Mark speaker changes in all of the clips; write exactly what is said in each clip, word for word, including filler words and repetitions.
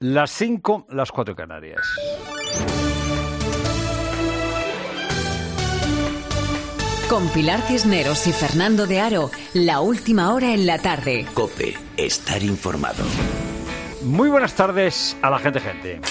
Speaker 1: Las cinco, las cuatro Canarias.
Speaker 2: Con Pilar Cisneros y Fernando de Aro, la última hora en la tarde.
Speaker 3: COPE, estar informado.
Speaker 1: Muy buenas tardes a la gente, gente.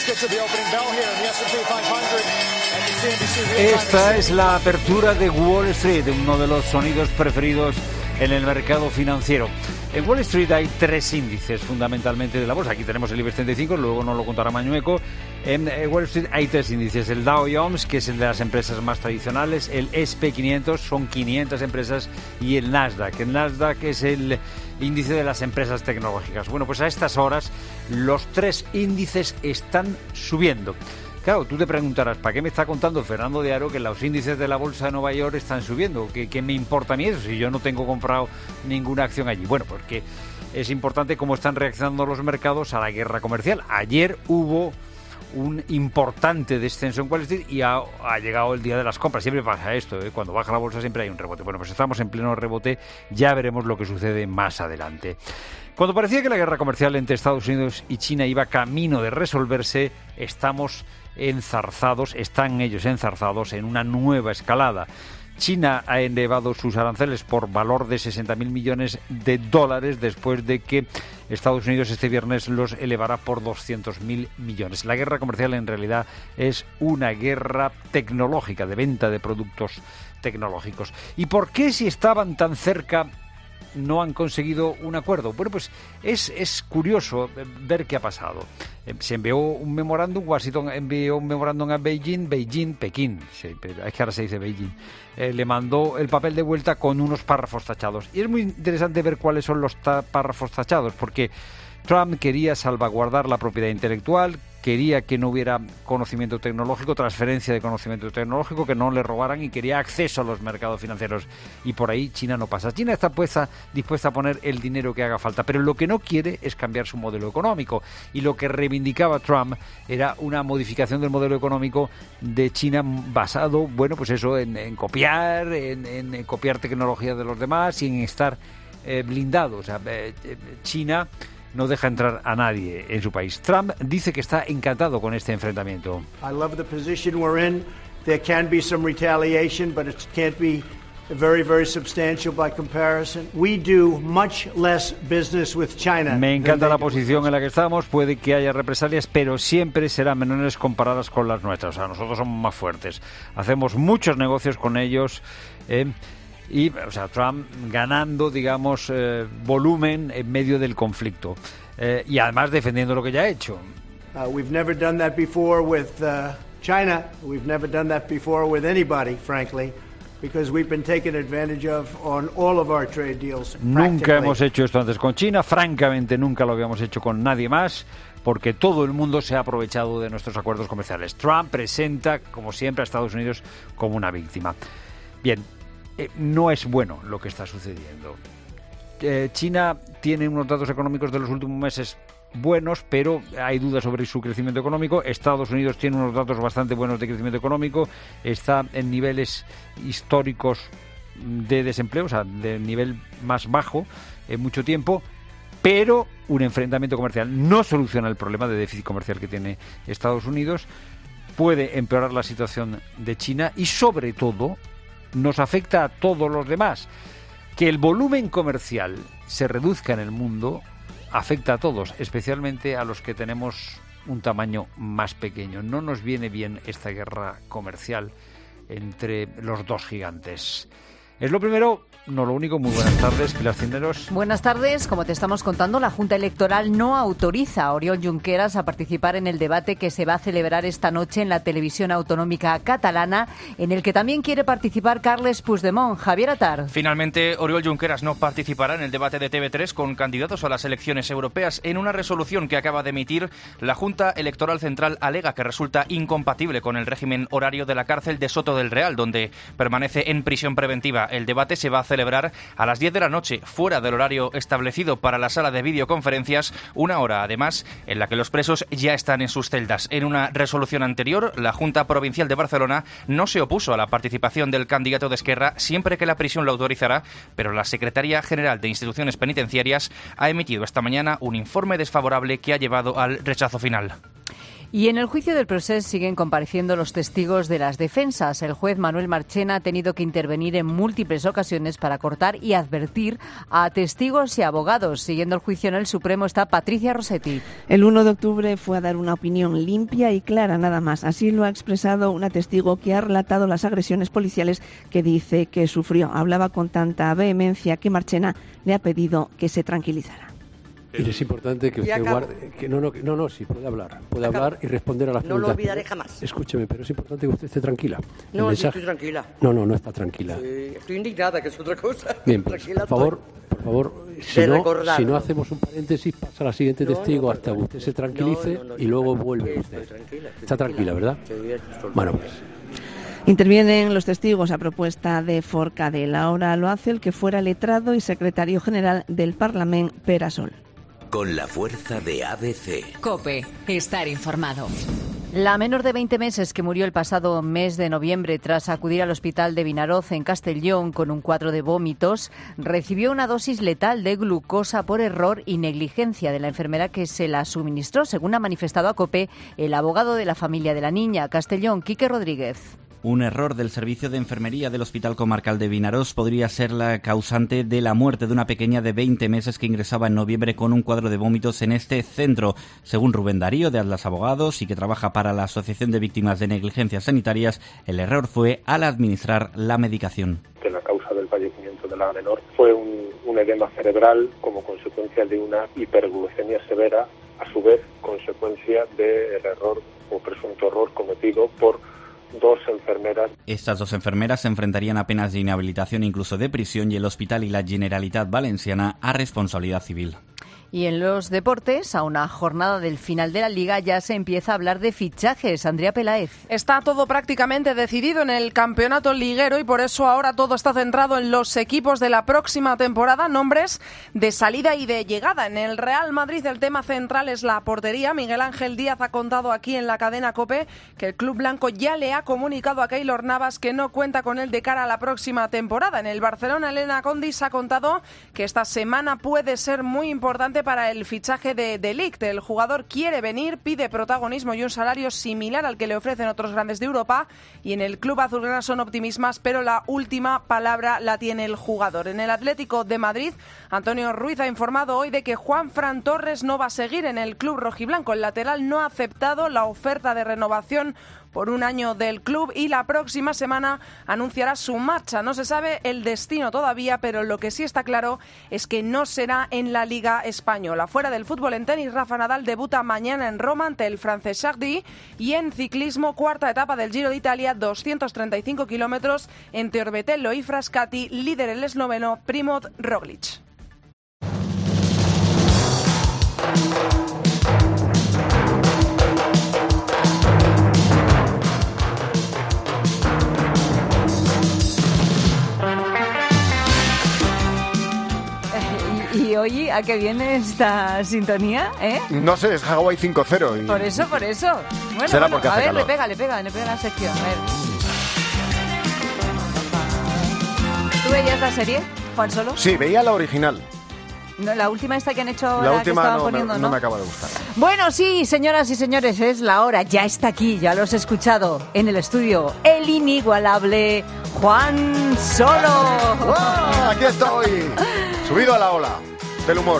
Speaker 1: Esta es la apertura de Wall Street, uno de los sonidos preferidos en el mercado financiero. En Wall Street hay tres índices fundamentalmente de la bolsa. Aquí tenemos el IBEX treinta y cinco, luego nos lo contará Mañueco. En Wall Street hay tres índices. El Dow Jones, que es el de las empresas más tradicionales. El ese and pe quinientos, son quinientas empresas. Y el Nasdaq. El Nasdaq es el índice de las empresas tecnológicas. Bueno, pues a estas horas los tres índices están subiendo. Claro, tú te preguntarás, ¿para qué me está contando Fernando de Aro que los índices de la bolsa de Nueva York están subiendo? ¿Qué, qué me importa a mí eso si yo no tengo comprado ninguna acción allí? Bueno, porque es importante cómo están reaccionando los mercados a la guerra comercial. Ayer hubo un importante descenso en Wall Street y ha, ha llegado el día de las compras. Siempre pasa esto, ¿eh? Cuando baja la bolsa siempre hay un rebote. Bueno, pues estamos en pleno rebote, ya veremos lo que sucede más adelante. Cuando parecía que la guerra comercial entre Estados Unidos y China iba camino de resolverse, estamos enzarzados, están ellos enzarzados en una nueva escalada. China ha elevado sus aranceles por valor de sesenta mil millones de dólares después de que Estados Unidos este viernes los elevará por doscientos mil millones. La guerra comercial en realidad es una guerra tecnológica, de venta de productos tecnológicos. ¿Y por qué, si estaban tan cerca, no han conseguido un acuerdo? Bueno, pues es, es curioso ver qué ha pasado. Se envió un memorándum, Washington envió un memorándum a Beijing, Beijing, Pekín, sí, es que ahora se dice Beijing, eh, le mandó el papel de vuelta con unos párrafos tachados. Y es muy interesante ver cuáles son los ta- párrafos tachados, porque Trump quería salvaguardar la propiedad intelectual, quería que no hubiera conocimiento tecnológico, transferencia de conocimiento tecnológico, que no le robaran, y quería acceso a los mercados financieros. Y por ahí China no pasa. China está puesta, dispuesta a poner el dinero que haga falta, pero lo que no quiere es cambiar su modelo económico. Y lo que reivindicaba Trump era una modificación del modelo económico de China basado, bueno, pues eso, en, en copiar, en, en copiar tecnología de los demás y en estar eh, blindado. O sea, eh, China no deja entrar a nadie en su país. Trump dice que está encantado con este enfrentamiento.
Speaker 4: I love the position we're in. There can be some retaliation, but it can't be very, very substantial by comparison. We do much less business with China.
Speaker 1: Me encanta la posición en la que estamos. Puede que haya represalias, pero siempre serán menores comparadas con las nuestras. O sea, nosotros somos más fuertes. Hacemos muchos negocios con ellos. Eh, Y, o sea, Trump ganando, digamos, eh, volumen en medio del conflicto. Eh, y además defendiendo lo que ya ha hecho.
Speaker 4: Uh, we've never done that before with uh, China. We've never done that before with anybody, frankly, because we've been taken advantage of on all of our trade deals.
Speaker 1: Nunca hemos hecho esto antes con China. Francamente, nunca lo habíamos hecho con nadie más, porque todo el mundo se ha aprovechado de nuestros acuerdos comerciales. Trump presenta, como siempre, a Estados Unidos como una víctima. Bien. Eh, no es bueno lo que está sucediendo. Eh, China tiene unos datos económicos de los últimos meses buenos, pero hay dudas sobre su crecimiento económico. Estados Unidos tiene unos datos bastante buenos de crecimiento económico, está en niveles históricos de desempleo, o sea, de nivel más bajo en mucho tiempo, pero un enfrentamiento comercial no soluciona el problema de déficit comercial que tiene Estados Unidos, puede empeorar la situación de China y, sobre todo, nos afecta a todos los demás. Que el volumen comercial se reduzca en el mundo afecta a todos, especialmente a los que tenemos un tamaño más pequeño. No nos viene bien esta guerra comercial entre los dos gigantes. Es lo primero, no lo único. Muy buenas tardes, Pilar Cisneros.
Speaker 5: Buenas tardes. Como te estamos contando, la Junta Electoral no autoriza a Oriol Junqueras a participar en el debate que se va a celebrar esta noche en la televisión autonómica catalana, en el que también quiere participar Carles Puigdemont. Javier Atar.
Speaker 6: Finalmente, Oriol Junqueras no participará en el debate de T V tres con candidatos a las elecciones europeas. En una resolución que acaba de emitir, la Junta Electoral Central alega que resulta incompatible con el régimen horario de la cárcel de Soto del Real, donde permanece en prisión preventiva. Esquerra. El debate se va a celebrar a las diez de la noche, fuera del horario establecido para la sala de videoconferencias, una hora además en la que los presos ya están en sus celdas. En una resolución anterior, la Junta Provincial de Barcelona no se opuso a la participación del candidato de Esquerra siempre que la prisión lo autorizara, pero la Secretaría General de Instituciones Penitenciarias ha emitido esta mañana un informe desfavorable que ha llevado al rechazo final.
Speaker 5: Y en el juicio del proceso siguen compareciendo los testigos de las defensas. El juez Manuel Marchena ha tenido que intervenir en múltiples ocasiones para cortar y advertir a testigos y abogados. Siguiendo el juicio en el Supremo está Patricia Rossetti.
Speaker 7: El uno de octubre fue a dar una opinión limpia y clara, nada más. Así lo ha expresado una testigo que ha relatado las agresiones policiales que dice que sufrió. Hablaba con tanta vehemencia que Marchena le ha pedido que se tranquilizara.
Speaker 8: Y es importante que usted guarde... Que no, no, no, no, sí, puede hablar. Puede hablar y responder a las preguntas.
Speaker 9: No lo olvidaré jamás.
Speaker 8: Escúcheme, pero es importante que usted esté tranquila.
Speaker 9: No, sí estoy tranquila.
Speaker 8: No, no, no está tranquila.
Speaker 9: Sí, estoy indignada, que es otra cosa.
Speaker 8: Bien, pues, por favor, por favor, si no, si no hacemos un paréntesis, pasa a la siguiente testigo hasta que usted se tranquilice y luego vuelve usted. Está tranquila, ¿verdad? Bueno, pues...
Speaker 7: Intervienen los testigos a propuesta de Forcadell. Ahora lo hace el que fuera letrado y secretario general del Parlamento, Pere Sol.
Speaker 3: Con la fuerza de A B C.
Speaker 2: COPE. Estar informado.
Speaker 5: La menor de veinte meses que murió el pasado mes de noviembre tras acudir al hospital de Vinaroz en Castellón con un cuadro de vómitos recibió una dosis letal de glucosa por error y negligencia de la enfermera que se la suministró, según ha manifestado a COPE el abogado de la familia de la niña. Castellón, Quique Rodríguez.
Speaker 10: Un error del servicio de enfermería del Hospital Comarcal de Vinaròs podría ser la causante de la muerte de una pequeña de veinte meses que ingresaba en noviembre con un cuadro de vómitos en este centro. Según Rubén Darío, de Atlas Abogados, y que trabaja para la Asociación de Víctimas de Negligencias Sanitarias, el error fue al administrar la medicación.
Speaker 11: Que la causa del fallecimiento de la menor fue un, un edema cerebral como consecuencia de una hiperglucemia severa, a su vez consecuencia del error o presunto error cometido por dos enfermeras.
Speaker 10: Estas dos enfermeras se enfrentarían a penas de inhabilitación e incluso de prisión y el Hospital y la Generalitat Valenciana a responsabilidad civil.
Speaker 5: Y en los deportes, a una jornada del final de la Liga, ya se empieza a hablar de fichajes. Andrea Peláez.
Speaker 12: Está todo prácticamente decidido en el campeonato liguero y por eso ahora todo está centrado en los equipos de la próxima temporada, nombres de salida y de llegada. En el Real Madrid el tema central es la portería. Miguel Ángel Díaz ha contado aquí en la cadena COPE que el club blanco ya le ha comunicado a Keylor Navas que no cuenta con él de cara a la próxima temporada. En el Barcelona, Elena Condis ha contado que esta semana puede ser muy importante para el fichaje de De Ligt. El jugador quiere venir, pide protagonismo y un salario similar al que le ofrecen otros grandes de Europa, y en el club azulgrana son optimistas, pero la última palabra la tiene el jugador. En el Atlético de Madrid, Antonio Ruiz ha informado hoy de que Juanfran Torres no va a seguir en el club rojiblanco. El lateral no ha aceptado la oferta de renovación por un año del club y la próxima semana anunciará su marcha. No se sabe el destino todavía, pero lo que sí está claro es que no será en la Liga Española. Fuera del fútbol, en tenis, Rafa Nadal debuta mañana en Roma ante el francés Chardy, y en ciclismo, cuarta etapa del Giro de Italia, doscientos treinta y cinco kilómetros entre Orbetello y Frascati, líder el esloveno Primoz Roglic.
Speaker 5: Y hoy, ¿a qué viene esta sintonía? ¿Eh?
Speaker 13: No sé, es Hawái cinco cero. Y...
Speaker 5: Por eso, por eso. Bueno,
Speaker 13: Será
Speaker 5: bueno,
Speaker 13: porque
Speaker 5: a
Speaker 13: hace
Speaker 5: ver,
Speaker 13: calor.
Speaker 5: le pega, le pega, le pega la sección. A ver. ¿Tú veías la serie, Juan Solo?
Speaker 13: Sí, veía la original.
Speaker 5: No, la última esta que han hecho ahora,
Speaker 13: La última
Speaker 5: que estaban
Speaker 13: no,
Speaker 5: poniendo,
Speaker 13: me,
Speaker 5: ¿no?
Speaker 13: no me acaba de gustar.
Speaker 5: Bueno, sí, señoras y señores, es la hora, ya está aquí, ya lo has escuchado en el estudio, el inigualable Juan Solo.
Speaker 13: ¡Wow! Aquí estoy, subido a la ola del humor.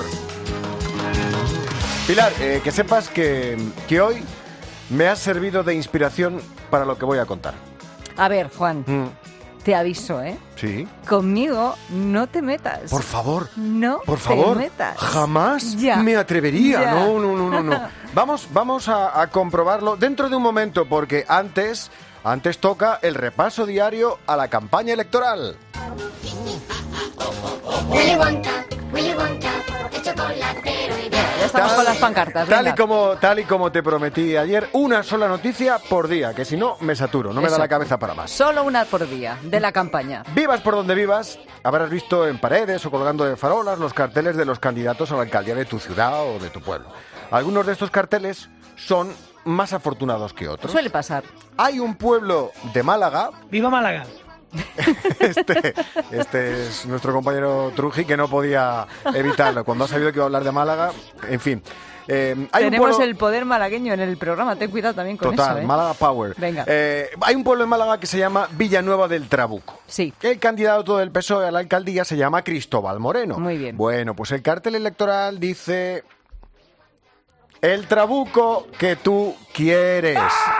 Speaker 13: Pilar, eh, que sepas que, que hoy me has servido de inspiración para lo que voy a contar.
Speaker 5: A ver, Juan,
Speaker 13: Mm.
Speaker 5: te aviso, ¿eh?
Speaker 13: Sí.
Speaker 5: Conmigo no te metas.
Speaker 13: Por favor.
Speaker 5: No
Speaker 13: Por favor.
Speaker 5: te metas.
Speaker 13: Jamás
Speaker 5: Ya.
Speaker 13: me atrevería.
Speaker 5: Ya.
Speaker 13: No, no, no, no, no. Vamos, vamos a, a comprobarlo dentro de un momento, porque antes, antes toca el repaso diario a la campaña electoral.
Speaker 14: Willy Wonka, Willy Wonka, el chocolatero ideal.
Speaker 5: estamos
Speaker 13: tal,
Speaker 5: con las pancartas.
Speaker 13: Tal y,
Speaker 5: venga.
Speaker 13: como, tal y como te prometí ayer, una sola noticia por día, que si no me saturo, no me
Speaker 5: Eso.
Speaker 13: da la cabeza para más.
Speaker 5: Solo una por día de la campaña.
Speaker 13: Vivas por donde vivas, habrás visto en paredes o colgando de farolas los carteles de los candidatos a la alcaldía de tu ciudad o de tu pueblo. Algunos de estos carteles son más afortunados que otros.
Speaker 5: Suele pasar.
Speaker 13: Hay un pueblo de Málaga.
Speaker 14: ¡Viva Málaga!
Speaker 13: Este, este es nuestro compañero Truji, que no podía evitarlo. Cuando ha sabido que iba a hablar de Málaga, en fin. Eh, hay
Speaker 5: Tenemos
Speaker 13: un pueblo...
Speaker 5: el poder malagueño en el programa, ten cuidado también con
Speaker 13: Total,
Speaker 5: eso. ¿eh?
Speaker 13: Málaga Power.
Speaker 5: Venga.
Speaker 13: Eh, hay un pueblo en Málaga que se llama Villanueva del Trabuco.
Speaker 5: Sí.
Speaker 13: El candidato del P S O E a la alcaldía se llama Cristóbal Moreno.
Speaker 5: Muy bien.
Speaker 13: Bueno, pues el cartel electoral dice: el trabuco que tú quieres.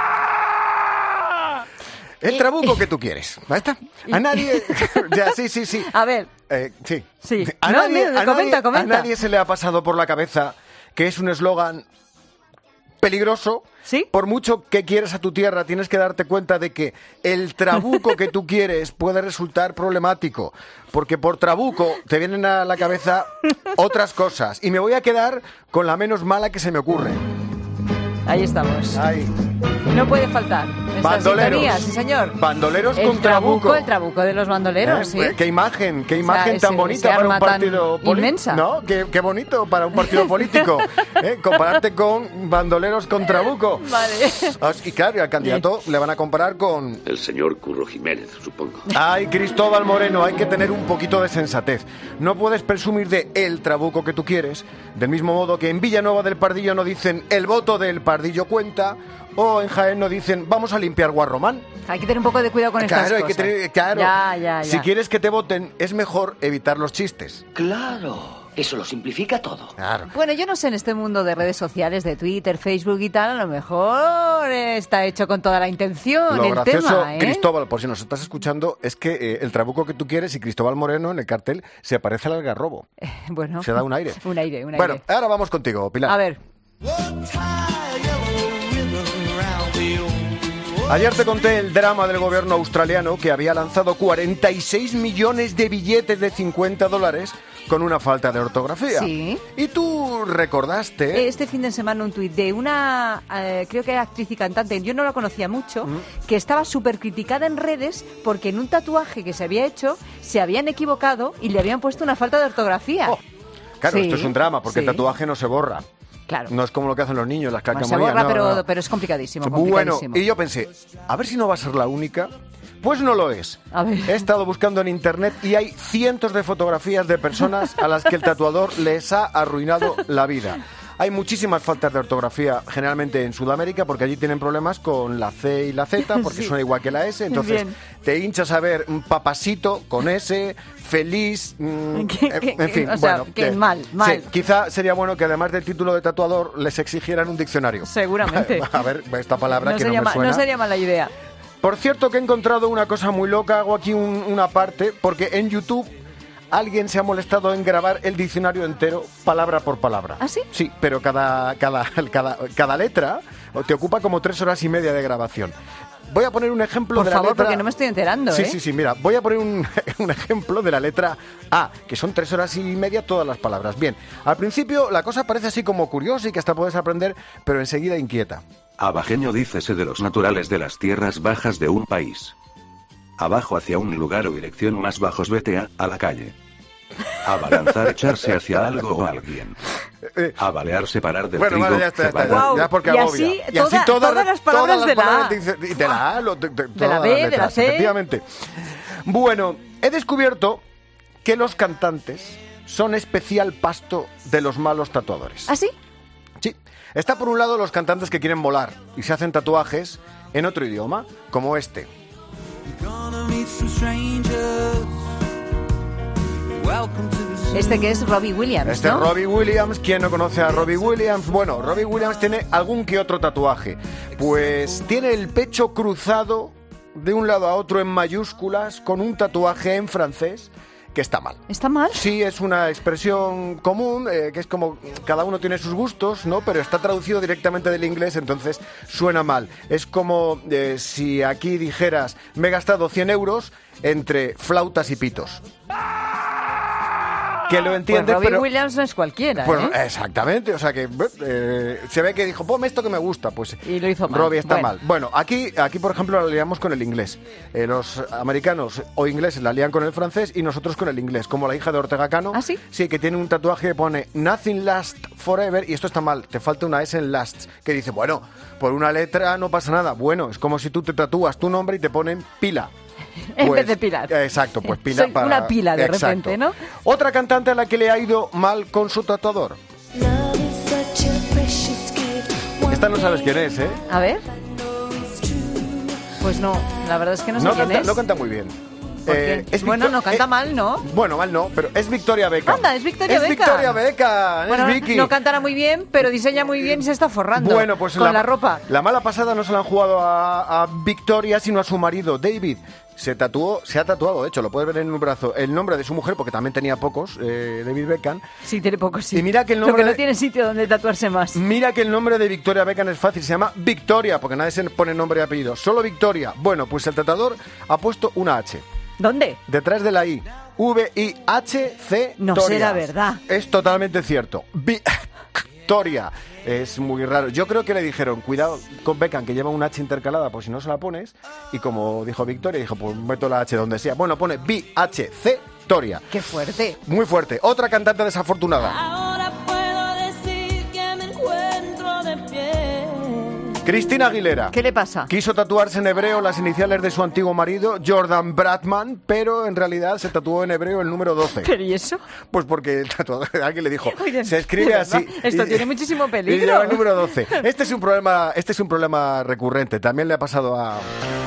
Speaker 13: El trabuco que tú quieres. ¿Ahí está? A nadie... ya, sí, sí, sí.
Speaker 5: A ver.
Speaker 13: Eh, sí.
Speaker 5: Sí.
Speaker 13: A,
Speaker 5: No,
Speaker 13: nadie,
Speaker 5: mira,
Speaker 13: a,
Speaker 5: comenta,
Speaker 13: nadie,
Speaker 5: comenta.
Speaker 13: a nadie se le ha pasado por la cabeza que es un eslogan peligroso.
Speaker 5: ¿Sí?
Speaker 13: Por mucho que quieras a tu tierra, tienes que darte cuenta de que el trabuco que tú quieres puede resultar problemático. Porque por trabuco te vienen a la cabeza otras cosas. Y me voy a quedar con la menos mala que se me ocurre.
Speaker 5: Ahí estamos.
Speaker 13: Ahí.
Speaker 5: No puede faltar. Esta
Speaker 13: Bandoleros.
Speaker 5: sintonía, sí señor.
Speaker 13: Bandoleros
Speaker 5: el
Speaker 13: con trabuco.
Speaker 5: El trabuco de los bandoleros,
Speaker 13: ¿Eh?
Speaker 5: sí.
Speaker 13: Qué imagen, qué imagen
Speaker 5: O sea,
Speaker 13: tan
Speaker 5: ese-
Speaker 13: bonita
Speaker 5: ese
Speaker 13: para un
Speaker 5: arma tan
Speaker 13: partido político.
Speaker 5: inmensa.
Speaker 13: ¿No? Qué, qué bonito para un partido político. ¿eh? Compararte con bandoleros con trabuco.
Speaker 5: Vale.
Speaker 13: Y claro, y al candidato le van a comparar con...
Speaker 15: El señor Curro Jiménez, supongo.
Speaker 13: Ay, Cristóbal Moreno, hay que tener un poquito de sensatez. No puedes presumir de el trabuco que tú quieres, del mismo modo que en Villanueva del Pardillo no dicen el voto del Pardillo cuenta, o en Jaén no dicen vamos a limpiar Guarromán.
Speaker 5: Hay que tener un poco de cuidado con estas
Speaker 13: Claro, hay que
Speaker 5: cosas.
Speaker 13: tener, claro.
Speaker 5: Ya, ya, ya.
Speaker 13: Si quieres que te voten, es mejor evitar los chistes.
Speaker 15: Claro, eso lo simplifica todo.
Speaker 13: Claro.
Speaker 5: Bueno, yo no sé, en este mundo de redes sociales, de Twitter, Facebook y tal, a lo mejor está hecho con toda la intención
Speaker 13: Lo
Speaker 5: el
Speaker 13: gracioso,
Speaker 5: tema, ¿eh?
Speaker 13: Cristóbal, por si nos estás escuchando, es que eh, el trabuco que tú quieres y Cristóbal Moreno en el cartel se parece al algarrobo.
Speaker 5: Bueno.
Speaker 13: Se da un aire.
Speaker 5: un aire, un aire.
Speaker 13: Bueno, ahora vamos contigo, Pilar.
Speaker 5: A ver.
Speaker 13: Ayer te conté el drama del gobierno australiano que había lanzado cuarenta y seis millones de billetes de cincuenta dólares con una falta de ortografía.
Speaker 5: Sí.
Speaker 13: Y tú recordaste...
Speaker 5: Este fin de semana un tuit de una, eh, creo que era actriz y cantante, yo no la conocía mucho, que estaba súper criticada en redes porque en un tatuaje que se había hecho se habían equivocado y le habían puesto una falta de ortografía.
Speaker 13: Oh, claro,
Speaker 5: Sí,
Speaker 13: esto es un drama porque
Speaker 5: sí.
Speaker 13: el tatuaje no se borra.
Speaker 5: Claro.
Speaker 13: No es como lo que hacen los niños, las
Speaker 5: Bueno, se
Speaker 13: calcamonías.
Speaker 5: borra,
Speaker 13: no,
Speaker 5: pero,
Speaker 13: no, no.
Speaker 5: pero es complicadísimo,
Speaker 13: Bueno,
Speaker 5: complicadísimo.
Speaker 13: y yo pensé, a ver si no va a ser la única. Pues no lo es.
Speaker 5: A ver.
Speaker 13: He estado buscando en internet y hay cientos de fotografías de personas a las que el tatuador les ha arruinado la vida. Hay muchísimas faltas de ortografía, generalmente en Sudamérica, porque allí tienen problemas con la C y la Z, porque
Speaker 5: Sí.
Speaker 13: suena igual que la S. Entonces,
Speaker 5: Bien.
Speaker 13: te hinchas a ver un papasito con S, feliz, mm,
Speaker 5: Que-
Speaker 13: eh,
Speaker 5: que-
Speaker 13: en fin,
Speaker 5: o sea,
Speaker 13: bueno.
Speaker 5: que mal, mal.
Speaker 13: Sí, quizá sería bueno que además del título de tatuador les exigieran un diccionario.
Speaker 5: Seguramente.
Speaker 13: A ver, esta palabra
Speaker 5: no,
Speaker 13: que
Speaker 5: sería
Speaker 13: no me
Speaker 5: ma-
Speaker 13: suena.
Speaker 5: no sería mala idea.
Speaker 13: Por cierto que he encontrado una cosa muy loca, hago aquí un- una parte, porque en YouTube alguien se ha molestado en grabar el diccionario entero, palabra por palabra.
Speaker 5: ¿Ah, sí?
Speaker 13: Sí, pero cada, cada, cada, cada letra te ocupa como tres horas y media de grabación. Voy a poner un ejemplo
Speaker 5: Por
Speaker 13: de la
Speaker 5: favor,
Speaker 13: letra...
Speaker 5: porque no me estoy enterando,
Speaker 13: Sí,
Speaker 5: ¿eh?
Speaker 13: sí, sí, mira, voy a poner un, un ejemplo de la letra A, que son tres horas y media todas las palabras. Bien, al principio la cosa parece así como curiosa y que hasta puedes aprender, pero enseguida inquieta.
Speaker 16: Abajeño dícese de los naturales de las tierras bajas de un país. Abajo hacia un lugar o dirección más bajos vete a, a la calle. Abalanzar, echarse hacia algo o alguien. Abalearse, parar del
Speaker 13: Bueno,
Speaker 16: trigo.
Speaker 13: vale, ya está, ya está,
Speaker 16: cebar-
Speaker 13: ya, ya porque
Speaker 5: Y
Speaker 13: agobia.
Speaker 5: así toda- todas las palabras de la A.
Speaker 13: dice- y de la A, lo- de, de-
Speaker 5: De
Speaker 13: todas
Speaker 5: la
Speaker 13: las
Speaker 5: B, de la
Speaker 13: letras,
Speaker 5: C.
Speaker 13: efectivamente. Bueno, he descubierto que los cantantes son especial pasto de los malos tatuadores.
Speaker 5: ¿Ah, sí?
Speaker 13: Sí. Está por un lado los cantantes que quieren volar y se hacen tatuajes en otro idioma, como este.
Speaker 5: Este que es Robbie Williams,
Speaker 13: Este
Speaker 5: ¿no?
Speaker 13: es Robbie Williams. ¿Quién no conoce a Robbie Williams? Bueno, Robbie Williams tiene algún que otro tatuaje. Pues tiene el pecho cruzado de un lado a otro en mayúsculas con un tatuaje en francés que está mal.
Speaker 5: ¿Está mal?
Speaker 13: Sí, es una expresión común, eh, que es como cada uno tiene sus gustos, ¿no? Pero está traducido directamente del inglés, entonces suena mal. Es como eh, si aquí dijeras, me he gastado cien euros entre flautas y pitos. que lo entiendes,
Speaker 5: pues Robbie
Speaker 13: pero...
Speaker 5: Williams no es cualquiera,
Speaker 13: Pues,
Speaker 5: ¿eh?
Speaker 13: Exactamente, o sea que eh, se ve que dijo, ponme esto que me gusta, pues
Speaker 5: y lo hizo mal.
Speaker 13: Robbie está
Speaker 5: bueno.
Speaker 13: mal. Bueno, aquí, aquí por ejemplo la liamos con el inglés. Eh, los americanos o ingleses la lían con el francés y nosotros con el inglés, como la hija de Ortega Cano.
Speaker 5: ¿Ah, sí?
Speaker 13: Sí, que tiene un tatuaje que pone Nothing lasts forever, y esto está mal, te falta una S en lasts, que dice, bueno, por una letra no pasa nada. Bueno, es como si tú te tatúas tu nombre y te ponen pila.
Speaker 5: En
Speaker 13: Pues,
Speaker 5: vez de pilar.
Speaker 13: Exacto, pues pila
Speaker 5: Soy
Speaker 13: para...
Speaker 5: una pila de
Speaker 13: Exacto.
Speaker 5: repente, ¿no?
Speaker 13: Otra cantante a la que le ha ido mal con su tatuador. Esta no sabes quién es, ¿eh?
Speaker 5: A ver. Pues no, la verdad es que no sé
Speaker 13: No
Speaker 5: quién
Speaker 13: canta,
Speaker 5: es.
Speaker 13: no canta muy bien.
Speaker 5: Eh,
Speaker 13: es
Speaker 5: bueno,
Speaker 13: Victor-
Speaker 5: no canta
Speaker 13: eh,
Speaker 5: mal, ¿no?
Speaker 13: Bueno, mal no, pero es Victoria Beckham.
Speaker 5: Anda, es Victoria
Speaker 13: es
Speaker 5: Beckham.
Speaker 13: Victoria Beckham,
Speaker 5: Bueno,
Speaker 13: es Vicky.
Speaker 5: no cantará muy bien, pero diseña muy bien y se está forrando
Speaker 13: Bueno, pues
Speaker 5: con la, ropa.
Speaker 13: La mala pasada no se la han jugado a, a Victoria, sino a su marido, David. Se tatuó, se ha tatuado, de hecho, lo puedes ver en un brazo, el nombre de su mujer, porque también tenía pocos, eh, David Beckham.
Speaker 5: Sí, tiene pocos, sí.
Speaker 13: Y mira que el
Speaker 5: Lo
Speaker 13: nombre
Speaker 5: que no
Speaker 13: de-
Speaker 5: tiene sitio donde tatuarse más.
Speaker 13: Mira que el nombre de Victoria Beckham es fácil, se llama Victoria, porque nadie se pone nombre y apellido, solo Victoria. Bueno, pues el tatuador ha puesto una H.
Speaker 5: ¿Dónde?
Speaker 13: Detrás de la I. V I H C
Speaker 5: No
Speaker 13: Toria.
Speaker 5: será verdad.
Speaker 13: Es totalmente cierto. Victoria. Es muy raro. Yo creo que le dijeron, cuidado con Beckham, que lleva una H intercalada, por si no se la pones. Y como dijo Victoria, dijo, pues meto la H donde sea. Bueno, pone V H C Toria.
Speaker 5: Qué fuerte.
Speaker 13: Muy fuerte. Otra cantante desafortunada.
Speaker 14: Ahora puedo decir que me encuentro de pie.
Speaker 13: Cristina Aguilera.
Speaker 5: ¿Qué le pasa?
Speaker 13: Quiso tatuarse en hebreo las iniciales de su antiguo marido, Jordan Bradman, pero en realidad se tatuó en hebreo el número doce.
Speaker 5: ¿Pero y eso?
Speaker 13: Pues porque el tatuador, alguien le dijo,
Speaker 5: Oye,
Speaker 13: se escribe
Speaker 5: de
Speaker 13: así.
Speaker 5: verdad, esto
Speaker 13: y-
Speaker 5: tiene muchísimo
Speaker 13: Y
Speaker 5: peligro.
Speaker 13: lleva el número doce. Este es un problema, este es un problema recurrente. También le ha pasado a...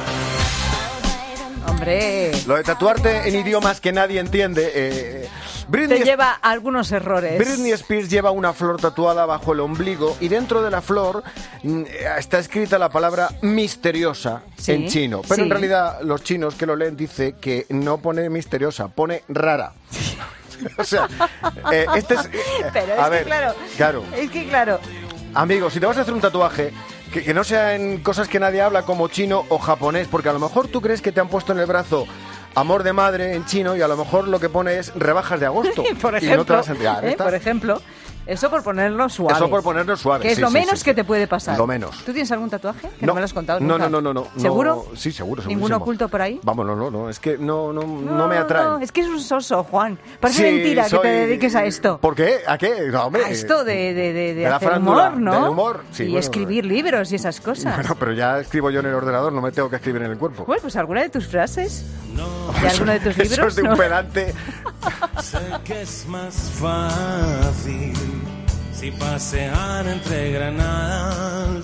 Speaker 5: Hombre,
Speaker 13: Lo de tatuarte en idiomas que nadie entiende. eh, Britney,
Speaker 5: te lleva a algunos errores.
Speaker 13: Britney Spears lleva una flor tatuada bajo el ombligo y dentro de la flor mm, está escrita la palabra misteriosa
Speaker 5: Sí,
Speaker 13: en chino. Pero
Speaker 5: sí.
Speaker 13: en realidad los chinos que lo leen dice que no pone misteriosa, pone rara. O sea, eh, este es... eh,
Speaker 5: Pero es
Speaker 13: a
Speaker 5: que
Speaker 13: ver,
Speaker 5: claro,
Speaker 13: claro.
Speaker 5: es que claro,
Speaker 13: Amigos, si te vas a hacer un tatuaje, que, que no sea en cosas que nadie habla como chino o japonés, porque a lo mejor tú crees que te han puesto en el brazo amor de madre en chino y a lo mejor lo que pone es rebajas de agosto.
Speaker 5: por
Speaker 13: y
Speaker 5: ejemplo,
Speaker 13: no te vas a enterar.
Speaker 5: ¿eh?
Speaker 13: ¿Está?
Speaker 5: por ejemplo, eso por ponerlo suave.
Speaker 13: Eso por ponerlo suave.
Speaker 5: Que es
Speaker 13: sí,
Speaker 5: lo
Speaker 13: sí,
Speaker 5: menos
Speaker 13: sí, sí.
Speaker 5: que te puede pasar.
Speaker 13: Lo menos.
Speaker 5: ¿Tú tienes algún tatuaje? Que no,
Speaker 13: No.
Speaker 5: me lo has contado
Speaker 13: No,
Speaker 5: nunca.
Speaker 13: no, no, no, no.
Speaker 5: ¿Seguro?
Speaker 13: No, sí, seguro, seguro.
Speaker 5: ¿Ningún oculto por ahí?
Speaker 13: Vamos, no, no, no. Es que no, no, no, me atrae.
Speaker 5: No, es que es un soso, Juan. Parece
Speaker 13: Sí,
Speaker 5: mentira
Speaker 13: soy-
Speaker 5: que te dediques a esto.
Speaker 13: ¿Por qué? ¿A qué? No, hombre.
Speaker 5: A esto de, de, de, de
Speaker 13: de la
Speaker 5: hacer
Speaker 13: farándula,
Speaker 5: humor, ¿no?
Speaker 13: del humor, sí,
Speaker 5: y
Speaker 13: bueno,
Speaker 5: escribir libros y esas cosas.
Speaker 13: Bueno, pero ya escribo yo en el ordenador, no me tengo que escribir en el cuerpo.
Speaker 5: Bueno, pues alguna de tus frases. ¿De alguno de tus
Speaker 13: Eso
Speaker 5: libros?
Speaker 13: es de un
Speaker 5: ¿no?
Speaker 13: pedante.
Speaker 17: Sé que es más fácil si pasear entre granadas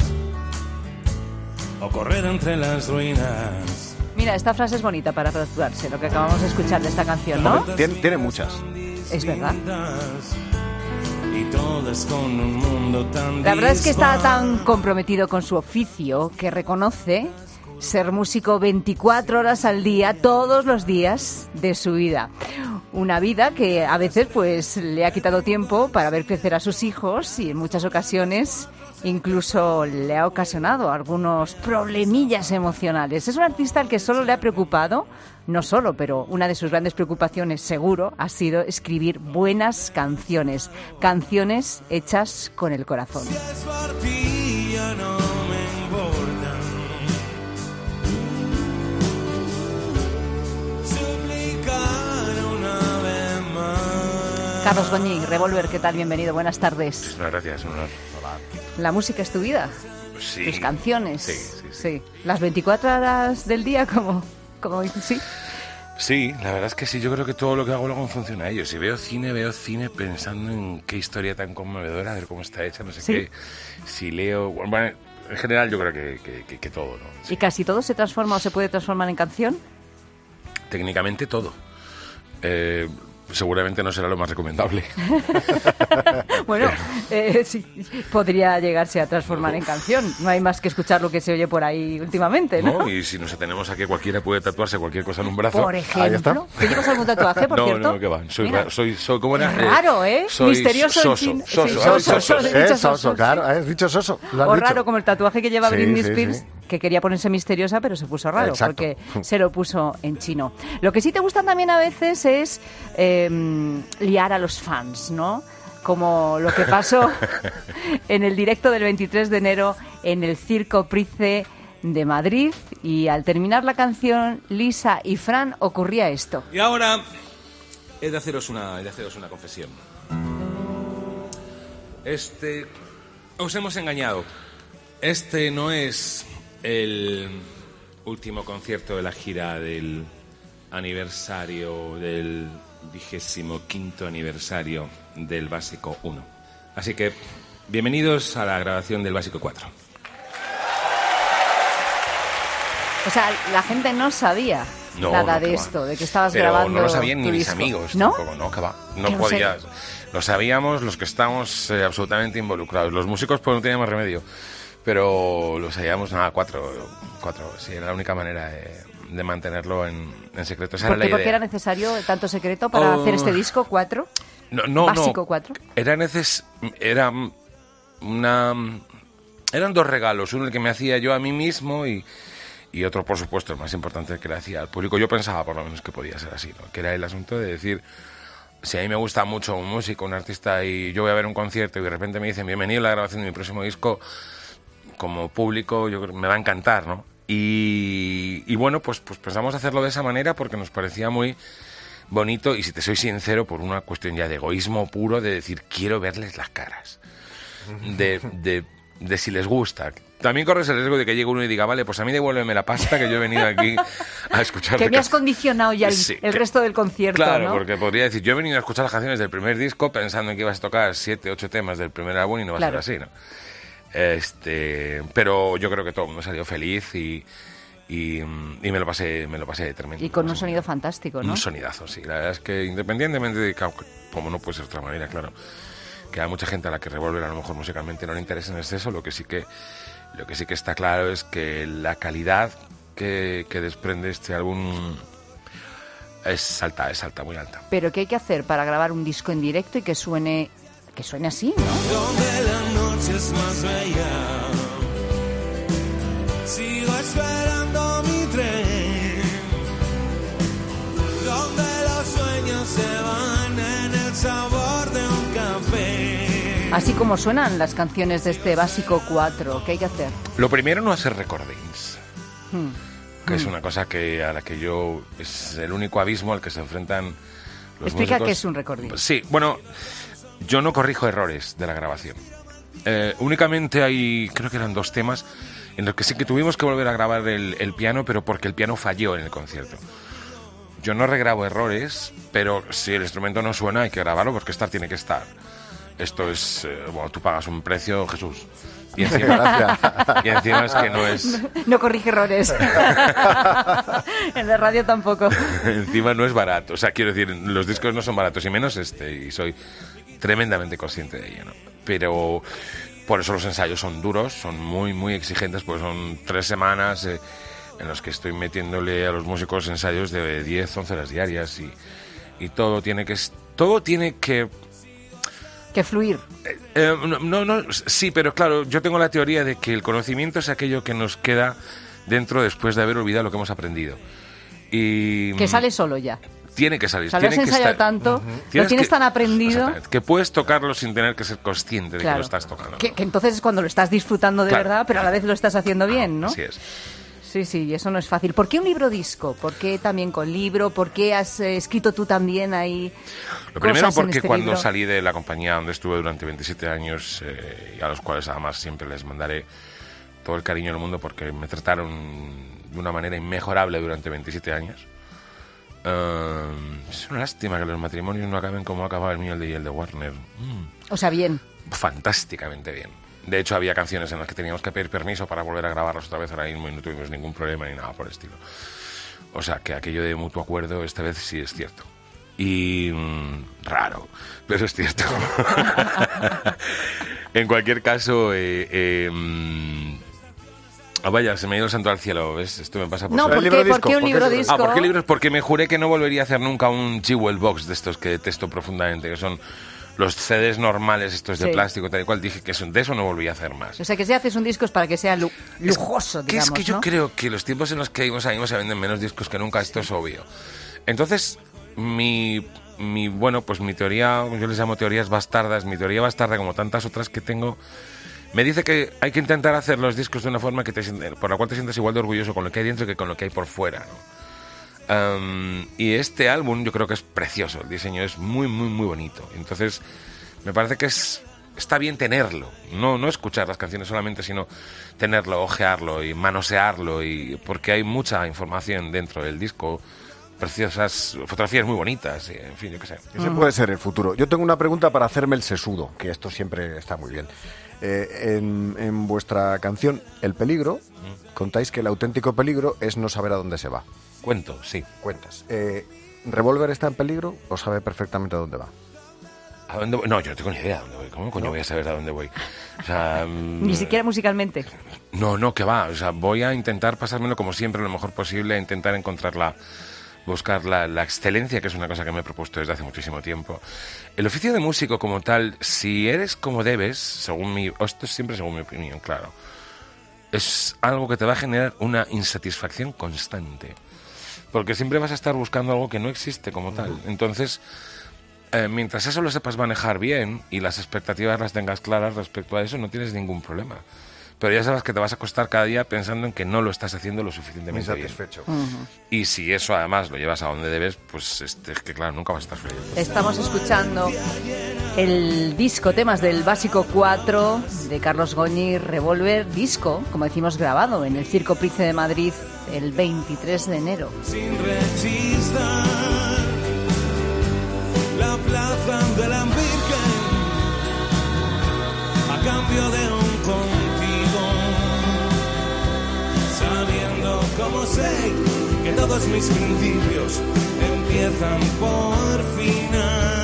Speaker 17: o correr entre las ruinas.
Speaker 5: Mira, esta frase es bonita para tatuarse, lo que acabamos de escuchar de esta canción, ¿no?
Speaker 13: Tiene, tiene muchas.
Speaker 5: Es verdad.
Speaker 17: Y todas con un mundo tan
Speaker 5: La verdad es que está
Speaker 17: dispar.
Speaker 5: tan comprometido con su oficio que reconoce ser músico veinticuatro horas al día, todos los días de su vida. Una vida que a veces pues le ha quitado tiempo para ver crecer a sus hijos y en muchas ocasiones incluso le ha ocasionado algunos problemillas emocionales. Es un artista al que solo le ha preocupado, no solo, pero una de sus grandes preocupaciones seguro ha sido escribir buenas canciones, canciones hechas con el corazón.
Speaker 17: Eso a ti ya no me importa. Suplicar una vez más.
Speaker 5: Carlos Goñi, Revolver, ¿qué tal? Bienvenido, buenas tardes.
Speaker 18: Muchas gracias. Hola.
Speaker 5: ¿La música es tu vida?
Speaker 18: Sí.
Speaker 5: ¿Tus canciones?
Speaker 18: Sí, sí,
Speaker 5: sí. ¿Las veinticuatro horas del día como, como dices? Sí.
Speaker 18: Sí, la verdad es que sí, yo creo que todo lo que hago lo hago en función a ello. Si veo cine, veo cine pensando en qué historia tan conmovedora, a ver cómo está hecha, no sé
Speaker 5: Sí.
Speaker 18: qué. Si leo... Bueno, en general yo creo que, que, que, que todo, ¿no?
Speaker 5: ¿Y casi todo se transforma o se puede transformar en canción?
Speaker 18: Técnicamente todo. Eh, seguramente no será lo más recomendable.
Speaker 5: Bueno, eh, sí, podría llegarse a transformar en canción. No hay más que escuchar lo que se oye por ahí últimamente, ¿no?
Speaker 18: ¿No? Y si nos atenemos a que cualquiera puede tatuarse cualquier cosa en un brazo...
Speaker 5: Por ejemplo. ¿Te llevas algún tatuaje, por
Speaker 18: no,
Speaker 5: cierto?
Speaker 18: No, que va. Soy,
Speaker 5: Mira.
Speaker 18: ra- soy, soy, ¿cómo era?
Speaker 5: Raro, ¿eh?
Speaker 18: Soy
Speaker 5: Misterioso en
Speaker 18: soso,
Speaker 5: chino.
Speaker 18: soso,
Speaker 5: Sí,
Speaker 18: ah,
Speaker 5: soso, soso, he
Speaker 13: Eh,
Speaker 5: dicho
Speaker 13: soso,
Speaker 5: soso,
Speaker 13: claro,
Speaker 5: sí.
Speaker 13: has dicho soso. Lo has
Speaker 5: O
Speaker 13: dicho.
Speaker 5: raro como el tatuaje que lleva
Speaker 13: Sí,
Speaker 5: Britney
Speaker 13: sí,
Speaker 5: Spears,
Speaker 13: sí.
Speaker 5: que que quería ponerse misteriosa, pero se puso raro,
Speaker 13: Exacto.
Speaker 5: porque se lo puso en chino. Lo que sí te gusta también a veces es eh, liar a los fans, ¿no? Como lo que pasó en el directo del veintitrés de enero en el Circo Price de Madrid, y al terminar la canción, Lisa y Fran, ocurría esto.
Speaker 18: Y ahora he de haceros una, he de haceros una confesión. Este... Os hemos engañado. Este no es el último concierto de la gira del aniversario, del vigésimo quinto aniversario del Básico uno. Así que, bienvenidos a la grabación del Básico cuatro.
Speaker 5: O sea, la gente no sabía
Speaker 18: No,
Speaker 5: nada
Speaker 18: no,
Speaker 5: de
Speaker 18: que va.
Speaker 5: esto, de que estabas
Speaker 18: Pero
Speaker 5: grabando
Speaker 18: no lo sabían ni
Speaker 5: tu
Speaker 18: mis
Speaker 5: disco.
Speaker 18: amigos
Speaker 5: ¿No?
Speaker 18: tampoco, no, que va. No
Speaker 5: Que no
Speaker 18: podías. Lo sabíamos los que estamos eh, absolutamente involucrados. Los músicos pues no teníamos remedio, pero lo sabíamos, nada, cuatro, cuatro, sí, era la única manera de, de mantenerlo en, en secreto. Esa
Speaker 5: ¿Por
Speaker 18: era
Speaker 5: qué?
Speaker 18: la
Speaker 5: ¿Por qué
Speaker 18: idea.
Speaker 5: era necesario tanto secreto para
Speaker 18: Oh.
Speaker 5: hacer este disco cuatro?
Speaker 18: No, no,
Speaker 5: Básico
Speaker 18: no.
Speaker 5: cuatro.
Speaker 18: Era neces era una eran dos regalos, uno el que me hacía yo a mí mismo y y otro, por supuesto, el más importante, el que le hacía al público. Yo pensaba, por lo menos, que podía ser así, ¿no? Que era el asunto de decir, si a mí me gusta mucho un músico, un artista, y yo voy a ver un concierto y de repente me dicen, bienvenido a la grabación de mi próximo disco, como público, yo creo que me va a encantar, ¿no? Y, y bueno, pues, pues pensamos hacerlo de esa manera porque nos parecía muy bonito, y si te soy sincero, por una cuestión ya de egoísmo puro, de decir, quiero verles las caras, de, de, de si les gusta. También corres el riesgo de que llegue uno y diga, vale, pues a mí devuélveme la pasta, que yo he venido aquí a escuchar...
Speaker 5: Que me has condicionado ya el,
Speaker 18: Sí,
Speaker 5: el
Speaker 18: que-
Speaker 5: resto del concierto,
Speaker 18: Claro,
Speaker 5: ¿no?
Speaker 18: porque podría decir, yo he venido a escuchar las canciones del primer disco pensando en que ibas a tocar siete, ocho temas del primer álbum y no va
Speaker 5: Claro.
Speaker 18: a ser así, ¿no? Este, pero yo creo que todo el mundo salió feliz y, y, y me lo pasé, me lo pasé tremendo.
Speaker 5: Y con un sonido fantástico, ¿no?
Speaker 18: Un sonidazo, sí. La verdad es que independientemente de que, como no puede ser de otra manera, claro, que a mucha gente a la que Revolver a lo mejor musicalmente no le interesa en exceso, lo que sí que, lo que sí que está claro es que la calidad que, que desprende este álbum es alta, es alta, muy alta.
Speaker 5: Pero ¿qué hay que hacer para grabar un disco en directo y que suene, que suene así, ¿no?
Speaker 17: Donde la noche es más bella, sigo esperando mi tren, donde los sueños se van en el sabor de un café.
Speaker 5: Así como suenan las canciones de este Básico cuatro, ¿qué hay que hacer?
Speaker 18: Lo primero, no hacer recordings,
Speaker 5: Hmm.
Speaker 18: que es
Speaker 5: Hmm.
Speaker 18: una cosa que a la que yo es el único abismo al que se enfrentan los
Speaker 5: Explica
Speaker 18: músicos.
Speaker 5: qué es un recording.
Speaker 18: Sí, bueno, yo no corrijo errores de la grabación. Eh, únicamente hay, creo que eran dos temas en los que sí que tuvimos que volver a grabar el, el piano, pero porque el piano falló en el concierto. Yo no regrabo errores, pero si el instrumento no suena hay que grabarlo porque estar tiene que estar. Esto es, eh, bueno, tú pagas un precio, Jesús. Y encima,
Speaker 13: Gracias.
Speaker 18: y encima es que no es...
Speaker 5: No corrige errores. En la radio tampoco.
Speaker 18: Encima no es barato. O sea, quiero decir, los discos no son baratos, y menos este, y soy tremendamente consciente de ello, ¿no? Pero por eso los ensayos son duros, son muy, muy exigentes, pues son tres semanas eh, en los que estoy metiéndole a los músicos ensayos de diez, once horas diarias, y, y todo tiene que... Todo tiene que...
Speaker 5: Que fluir.
Speaker 18: Eh, no, no, no, sí, pero claro, yo tengo la teoría de que el conocimiento es aquello que nos queda dentro después de haber olvidado lo que hemos aprendido. Y
Speaker 5: Que sale solo ya.
Speaker 18: tiene que salir.
Speaker 5: O sea, lo has
Speaker 18: tiene que
Speaker 5: ensayado
Speaker 18: estar-
Speaker 5: tanto,
Speaker 18: Ujú.
Speaker 5: lo
Speaker 18: Tienes
Speaker 5: tienes
Speaker 18: que-
Speaker 5: tan aprendido,
Speaker 18: Exactamente, que puedes tocarlo sin tener que ser consciente de
Speaker 5: Claro.
Speaker 18: que lo estás tocando.
Speaker 5: que, que entonces es cuando lo estás disfrutando de
Speaker 18: Claro.
Speaker 5: verdad, pero a la vez lo estás haciendo bien, ¿no?
Speaker 18: Así es.
Speaker 5: Sí, sí, y eso no es fácil. ¿Por qué un libro disco? ¿Por qué también con libro? ¿Por qué has eh, escrito tú también ahí
Speaker 18: Lo primero
Speaker 5: cosas en
Speaker 18: porque
Speaker 5: este
Speaker 18: cuando
Speaker 5: libro?
Speaker 18: salí de la compañía donde estuve durante veintisiete años, eh, y a los cuales además siempre les mandaré todo el cariño del mundo porque me trataron de una manera inmejorable durante veintisiete años. Eh, es una lástima que los matrimonios no acaben como acababa el mío el de, y el de Warner. Mm,
Speaker 5: O sea, bien.
Speaker 18: fantásticamente bien. De hecho, había canciones en las que teníamos que pedir permiso para volver a grabarlas otra vez ahora mismo y no tuvimos ningún problema ni nada por el estilo. O sea, que aquello de mutuo acuerdo esta vez sí es cierto. Y mmm, raro, pero es cierto. En cualquier caso, eh, eh, mm, ah, vaya, se me ha ido el santo al cielo, ¿ves? Esto me pasa por
Speaker 5: No,
Speaker 18: ser-
Speaker 5: ¿por qué? ¿Por qué un libro disco?
Speaker 18: Ah, ¿por qué libros? Porque me juré que no volvería a hacer nunca un Jewel Box de estos que detesto profundamente, que son los C Ds normales, estos de
Speaker 5: Sí.
Speaker 18: plástico, tal y cual, dije que eso, de eso no volví a hacer más.
Speaker 5: O sea, que si haces un disco es para que sea lu- lujoso,
Speaker 18: Que
Speaker 5: digamos,
Speaker 18: es que yo
Speaker 5: ¿no?
Speaker 18: creo que los tiempos en los que vivimos ahora mismo se venden menos discos que nunca, esto es obvio. Entonces, mi, mi, bueno, pues mi teoría, yo les llamo teorías bastardas, mi teoría bastarda, como tantas otras que tengo, me dice que hay que intentar hacer los discos de una forma que te, siente- por la cual te sientas igual de orgulloso con lo que hay dentro que con lo que hay por fuera, ¿no? Um, y este álbum yo creo que es precioso, el diseño es muy, muy, muy bonito. Entonces, me parece que es está bien tenerlo, no, no escuchar las canciones solamente, sino tenerlo, ojearlo y manosearlo, y porque hay mucha información dentro del disco, preciosas fotografías muy bonitas, y, en fin, yo qué sé.
Speaker 13: Ese puede ser el futuro. Yo tengo una pregunta para hacerme el sesudo, que esto siempre está muy bien. Eh, en, en vuestra canción El peligro, contáis que el auténtico peligro es no saber a dónde se va.
Speaker 18: Cuento, sí.
Speaker 13: Cuentas. Eh, ¿Revolver está en peligro o sabe perfectamente a dónde va?
Speaker 18: ¿A dónde voy? No, yo no tengo ni idea a dónde voy. ¿Cómo coño
Speaker 13: ¿No?
Speaker 18: voy a saber a dónde voy? O sea, mm,
Speaker 5: Ni siquiera musicalmente.
Speaker 18: no, no, que va. O sea, voy a intentar pasármelo como siempre, lo mejor posible, a intentar encontrar la, buscar la, la excelencia, que es una cosa que me he propuesto desde hace muchísimo tiempo. El oficio de músico como tal, si eres como debes, según mi, esto es siempre según mi opinión, claro, es algo que te va a generar una insatisfacción constante. Porque siempre vas a estar buscando algo que no existe como tal. Entonces, eh, mientras eso lo sepas manejar bien y las expectativas las tengas claras respecto a eso, no tienes ningún problema. Pero ya sabes que te vas a acostar cada día pensando en que no lo estás haciendo lo suficientemente bien.
Speaker 13: Insatisfecho.
Speaker 5: Uh-huh.
Speaker 18: Y si eso además lo llevas a donde debes, pues este, es que claro, nunca vas a estar feliz.
Speaker 5: Estamos escuchando el disco Temas del Básico cuatro de Carlos Goñi, Revolver, disco, como decimos, grabado en el Circo Price de Madrid el veintitrés de enero.
Speaker 17: Sin rechistar, la plaza de la Virgen, a cambio de un contigo, sabiendo como sé que todos mis principios empiezan por final.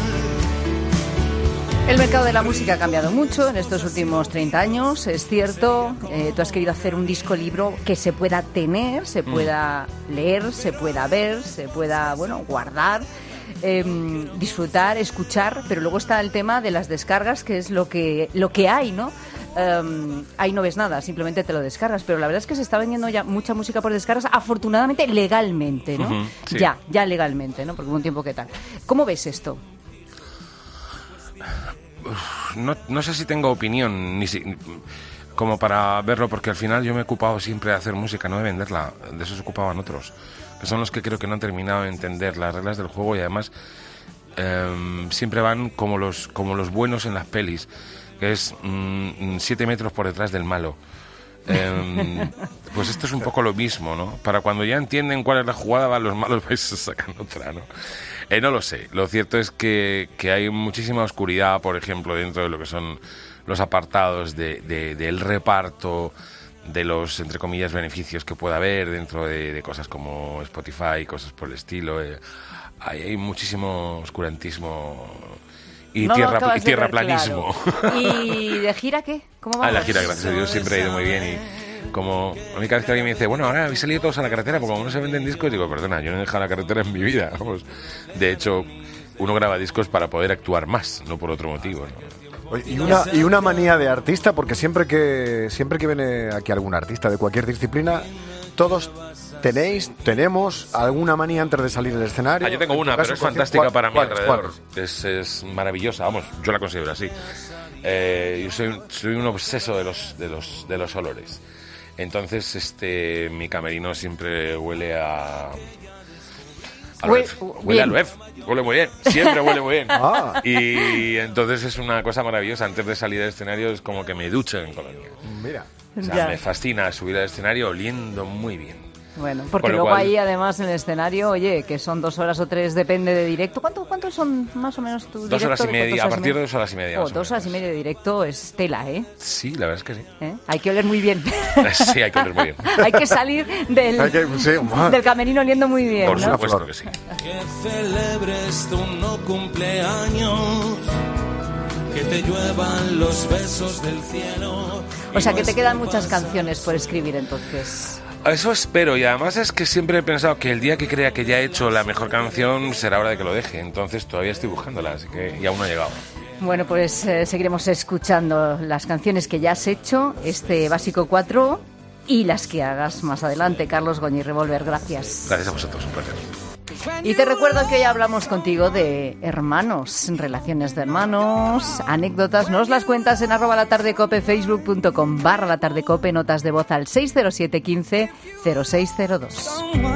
Speaker 5: El mercado de la música ha cambiado mucho en estos últimos treinta años, es cierto. Eh, tú has querido hacer un disco libro que se pueda tener, se pueda leer, se pueda ver, se pueda, bueno, guardar, eh, disfrutar, escuchar, pero luego está el tema de las descargas, que es lo que, lo que hay, ¿no? Um, ahí no ves nada, simplemente te lo descargas, pero la verdad es que se está vendiendo ya mucha música por descargas, afortunadamente legalmente, ¿no?
Speaker 18: Uh-huh, sí.
Speaker 5: Ya, ya legalmente, ¿no? Porque hubo un tiempo que tal. ¿Cómo ves esto?
Speaker 18: No, no sé si tengo opinión ni si, como para verlo, porque al final yo me he ocupado siempre de hacer música, no de venderla. De eso se ocupaban otros, que son los que creo que no han terminado de entender las reglas del juego, y además eh, siempre van como los, como los buenos en las pelis, que es mmm, siete metros por detrás del malo. Eh, pues esto es un poco lo mismo, ¿no? Para cuando ya entienden cuál es la jugada, van los malos, vais sacando otra, ¿no? Eh, no lo sé. Lo cierto es que, que hay muchísima oscuridad, por ejemplo, dentro de lo que son los apartados de, de, del reparto, de los, entre comillas, beneficios que pueda haber dentro de, de cosas como Spotify, cosas por el estilo. Eh, hay, hay muchísimo oscurantismo y
Speaker 5: No lo
Speaker 18: tierra,
Speaker 5: acabas
Speaker 18: y
Speaker 5: de
Speaker 18: tierra
Speaker 5: ver
Speaker 18: planismo.
Speaker 5: claro. ¿Y de gira qué? ¿Cómo vamos?
Speaker 18: Ah, la gira, gracias a Dios, siempre ha ido muy bien. Y como a mí cada vez que alguien me dice, bueno, ahora habéis salido todos a la carretera porque como no se venden discos, digo, perdona, yo no he dejado la carretera en mi vida. Vamos. De hecho, uno graba discos para poder actuar más, no por otro motivo, ¿no?
Speaker 13: Oye, y una, y una manía de artista, porque siempre que siempre que viene aquí algún artista de cualquier disciplina, todos tenéis, tenemos alguna manía antes de salir del escenario.
Speaker 18: Ah, yo tengo una,
Speaker 13: En tu
Speaker 18: pero
Speaker 13: caso,
Speaker 18: es
Speaker 13: ¿cuál-
Speaker 18: fantástica
Speaker 13: cuál-
Speaker 18: para mi
Speaker 13: cuál-
Speaker 18: alrededor.
Speaker 13: cuál?
Speaker 18: Es, es maravillosa, vamos, yo la considero así. Eh, yo soy, un- soy un obseso de los, de los, de los olores. Entonces, este, mi camerino siempre huele a... a
Speaker 5: Hue-
Speaker 18: Loef. Huele a
Speaker 5: bien.
Speaker 18: Loef. Huele muy bien. Siempre huele muy bien.
Speaker 13: Ah.
Speaker 18: Y entonces es una cosa maravillosa. Antes de salir del escenario es como que me ducho en colonia.
Speaker 13: Mira.
Speaker 18: O sea,
Speaker 5: Ya.
Speaker 18: me fascina subir al escenario oliendo muy bien.
Speaker 5: Bueno, porque
Speaker 18: Con lo
Speaker 5: luego
Speaker 18: cual-
Speaker 5: ahí además en el escenario, oye, que son dos horas o tres, depende de directo. ¿Cuánto, ¿Cuántos son más o menos tu
Speaker 18: Dos
Speaker 5: directo?
Speaker 18: horas y
Speaker 5: de
Speaker 18: media,
Speaker 5: cuántas
Speaker 18: a
Speaker 5: horas y
Speaker 18: partir de
Speaker 5: media?
Speaker 18: dos horas y media.
Speaker 5: Oh,
Speaker 18: más o
Speaker 5: dos horas y media de directo es tela, ¿eh?
Speaker 18: Sí, la verdad es que sí.
Speaker 5: ¿Eh? Hay que oler muy bien.
Speaker 18: Sí, hay que oler muy bien.
Speaker 5: Hay que salir del,
Speaker 13: Hay que- sí, ma-
Speaker 5: del camerino oliendo muy bien,
Speaker 18: Por
Speaker 5: ¿no?
Speaker 18: supuesto que sí.
Speaker 17: Que celebres tu no cumpleaños, que te lluevan los besos del cielo.
Speaker 5: O sea, que te quedan muchas canciones por escribir entonces.
Speaker 18: Eso espero, y además es que siempre he pensado que el día que crea que ya he hecho la mejor canción será hora de que lo deje, entonces todavía estoy buscándola, así que y aún no ha llegado.
Speaker 5: Bueno, pues eh, seguiremos escuchando las canciones que ya has hecho, este Básico cuatro y las que hagas más adelante. Carlos Goñi Revolver, gracias.
Speaker 18: Gracias a vosotros, un placer.
Speaker 5: Y te recuerdo que hoy hablamos contigo de hermanos, relaciones de hermanos, anécdotas. Nos las cuentas en arroba la tarde cope, facebook.com barra la tarde cope, notas de voz al seis cero siete quince cero seis cero dos.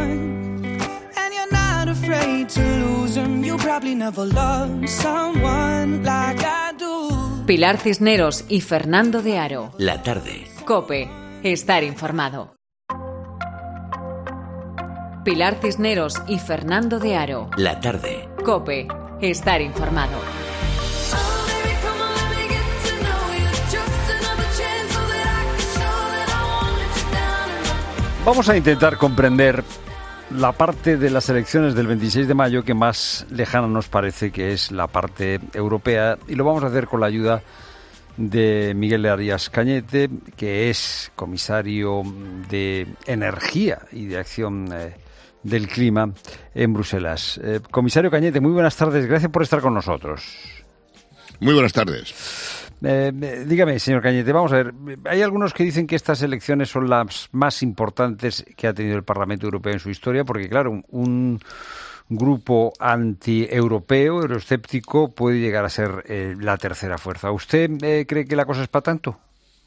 Speaker 2: Pilar Cisneros y Fernando de Aro.
Speaker 3: La tarde.
Speaker 2: Cope, estar informado. Pilar Cisneros y Fernando de Aro.
Speaker 3: La tarde.
Speaker 2: COPE. Estar informado.
Speaker 1: Vamos a intentar comprender la parte de las elecciones del veintiséis de mayo que más lejana nos parece, que es la parte europea, y lo vamos a hacer con la ayuda de Miguel Arias Cañete, que es comisario de Energía y de Acción eh, del Clima en Bruselas. Eh, comisario Cañete, muy buenas tardes, gracias por estar con nosotros.
Speaker 19: Muy buenas tardes.
Speaker 1: Eh, dígame, señor Cañete, vamos a ver, hay algunos que dicen que estas elecciones son las más importantes que ha tenido el Parlamento Europeo en su historia, porque claro, un, un grupo anti-europeo, euroescéptico, puede llegar a ser eh, la tercera fuerza. ¿Usted eh, cree que la cosa es para tanto?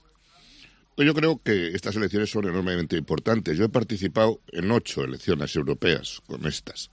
Speaker 19: Pues yo creo que estas elecciones son enormemente importantes. Yo he participado en ocho elecciones europeas con estas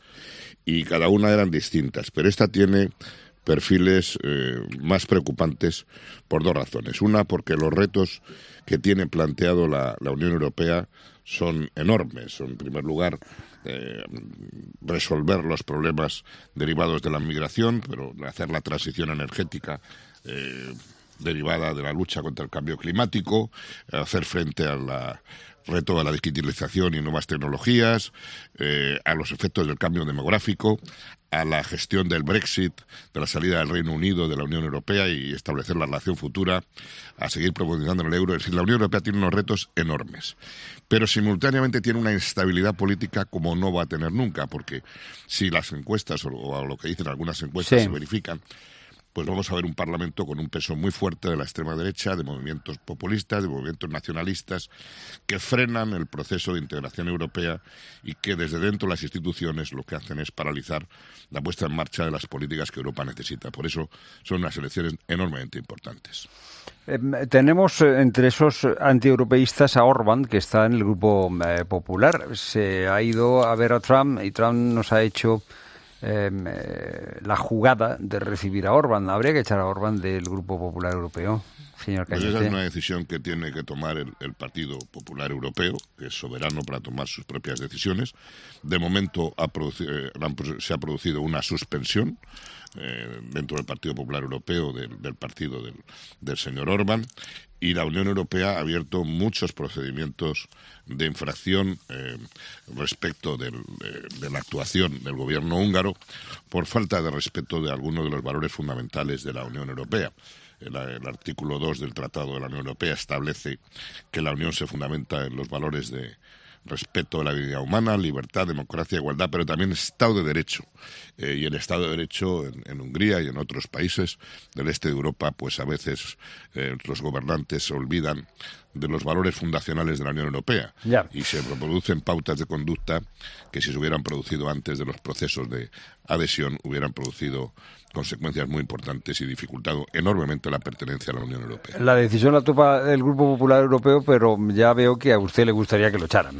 Speaker 19: y cada una eran distintas, pero esta tiene perfiles eh, más preocupantes por dos razones. Una, porque los retos que tiene planteado la, la Unión Europea son enormes. En primer lugar, eh, resolver los problemas derivados de la migración, pero hacer la transición energética eh, derivada de la lucha contra el cambio climático, hacer frente al reto de la digitalización y nuevas tecnologías, eh, a los efectos del cambio demográfico, a la gestión del Brexit, de la salida del Reino Unido de la Unión Europea y establecer la relación futura, a seguir profundizando en el euro. Es decir, la Unión Europea tiene unos retos enormes, pero simultáneamente tiene una instabilidad política como no va a tener nunca, porque si las encuestas, o, o lo que dicen algunas encuestas, sí, se verifican, pues vamos a ver un Parlamento con un peso muy fuerte de la extrema derecha, de movimientos populistas, de movimientos nacionalistas, que frenan el proceso de integración europea y que desde dentro de las instituciones lo que hacen es paralizar la puesta en marcha de las políticas que Europa necesita. Por eso son unas elecciones enormemente importantes.
Speaker 1: Eh, tenemos eh, entre esos antieuropeístas a Orbán, que está en el Grupo eh, Popular. Se ha ido a ver a Trump y Trump nos ha hecho Eh, eh, la jugada de recibir a Orbán. ¿Habría que echar a Orbán del Grupo Popular Europeo, señor Cañete?
Speaker 19: Pues esa es una decisión que tiene que tomar el, el Partido Popular Europeo, que es soberano para tomar sus propias decisiones. De momento ha producido, se ha producido una suspensión eh, dentro del Partido Popular Europeo del, del partido del, del señor Orbán, y la Unión Europea ha abierto muchos procedimientos de infracción eh, respecto del, de, de la actuación del gobierno húngaro por falta de respeto de algunos de los valores fundamentales de la Unión Europea. El, el artículo dos del Tratado de la Unión Europea establece que la Unión se fundamenta en los valores de respeto de la dignidad humana, libertad, democracia, igualdad, pero también Estado de Derecho. Eh, y el Estado de Derecho en, en Hungría y en otros países del este de Europa, pues a veces eh, los gobernantes se olvidan de los valores fundacionales de la Unión Europea.
Speaker 1: Ya.
Speaker 19: Y se reproducen pautas de conducta que, si se hubieran producido antes de los procesos de adhesión, hubieran producido consecuencias muy importantes y dificultado enormemente la pertenencia a la Unión Europea.
Speaker 1: La decisión la toma el Grupo Popular Europeo, pero ya veo que a usted le gustaría que lo echaran.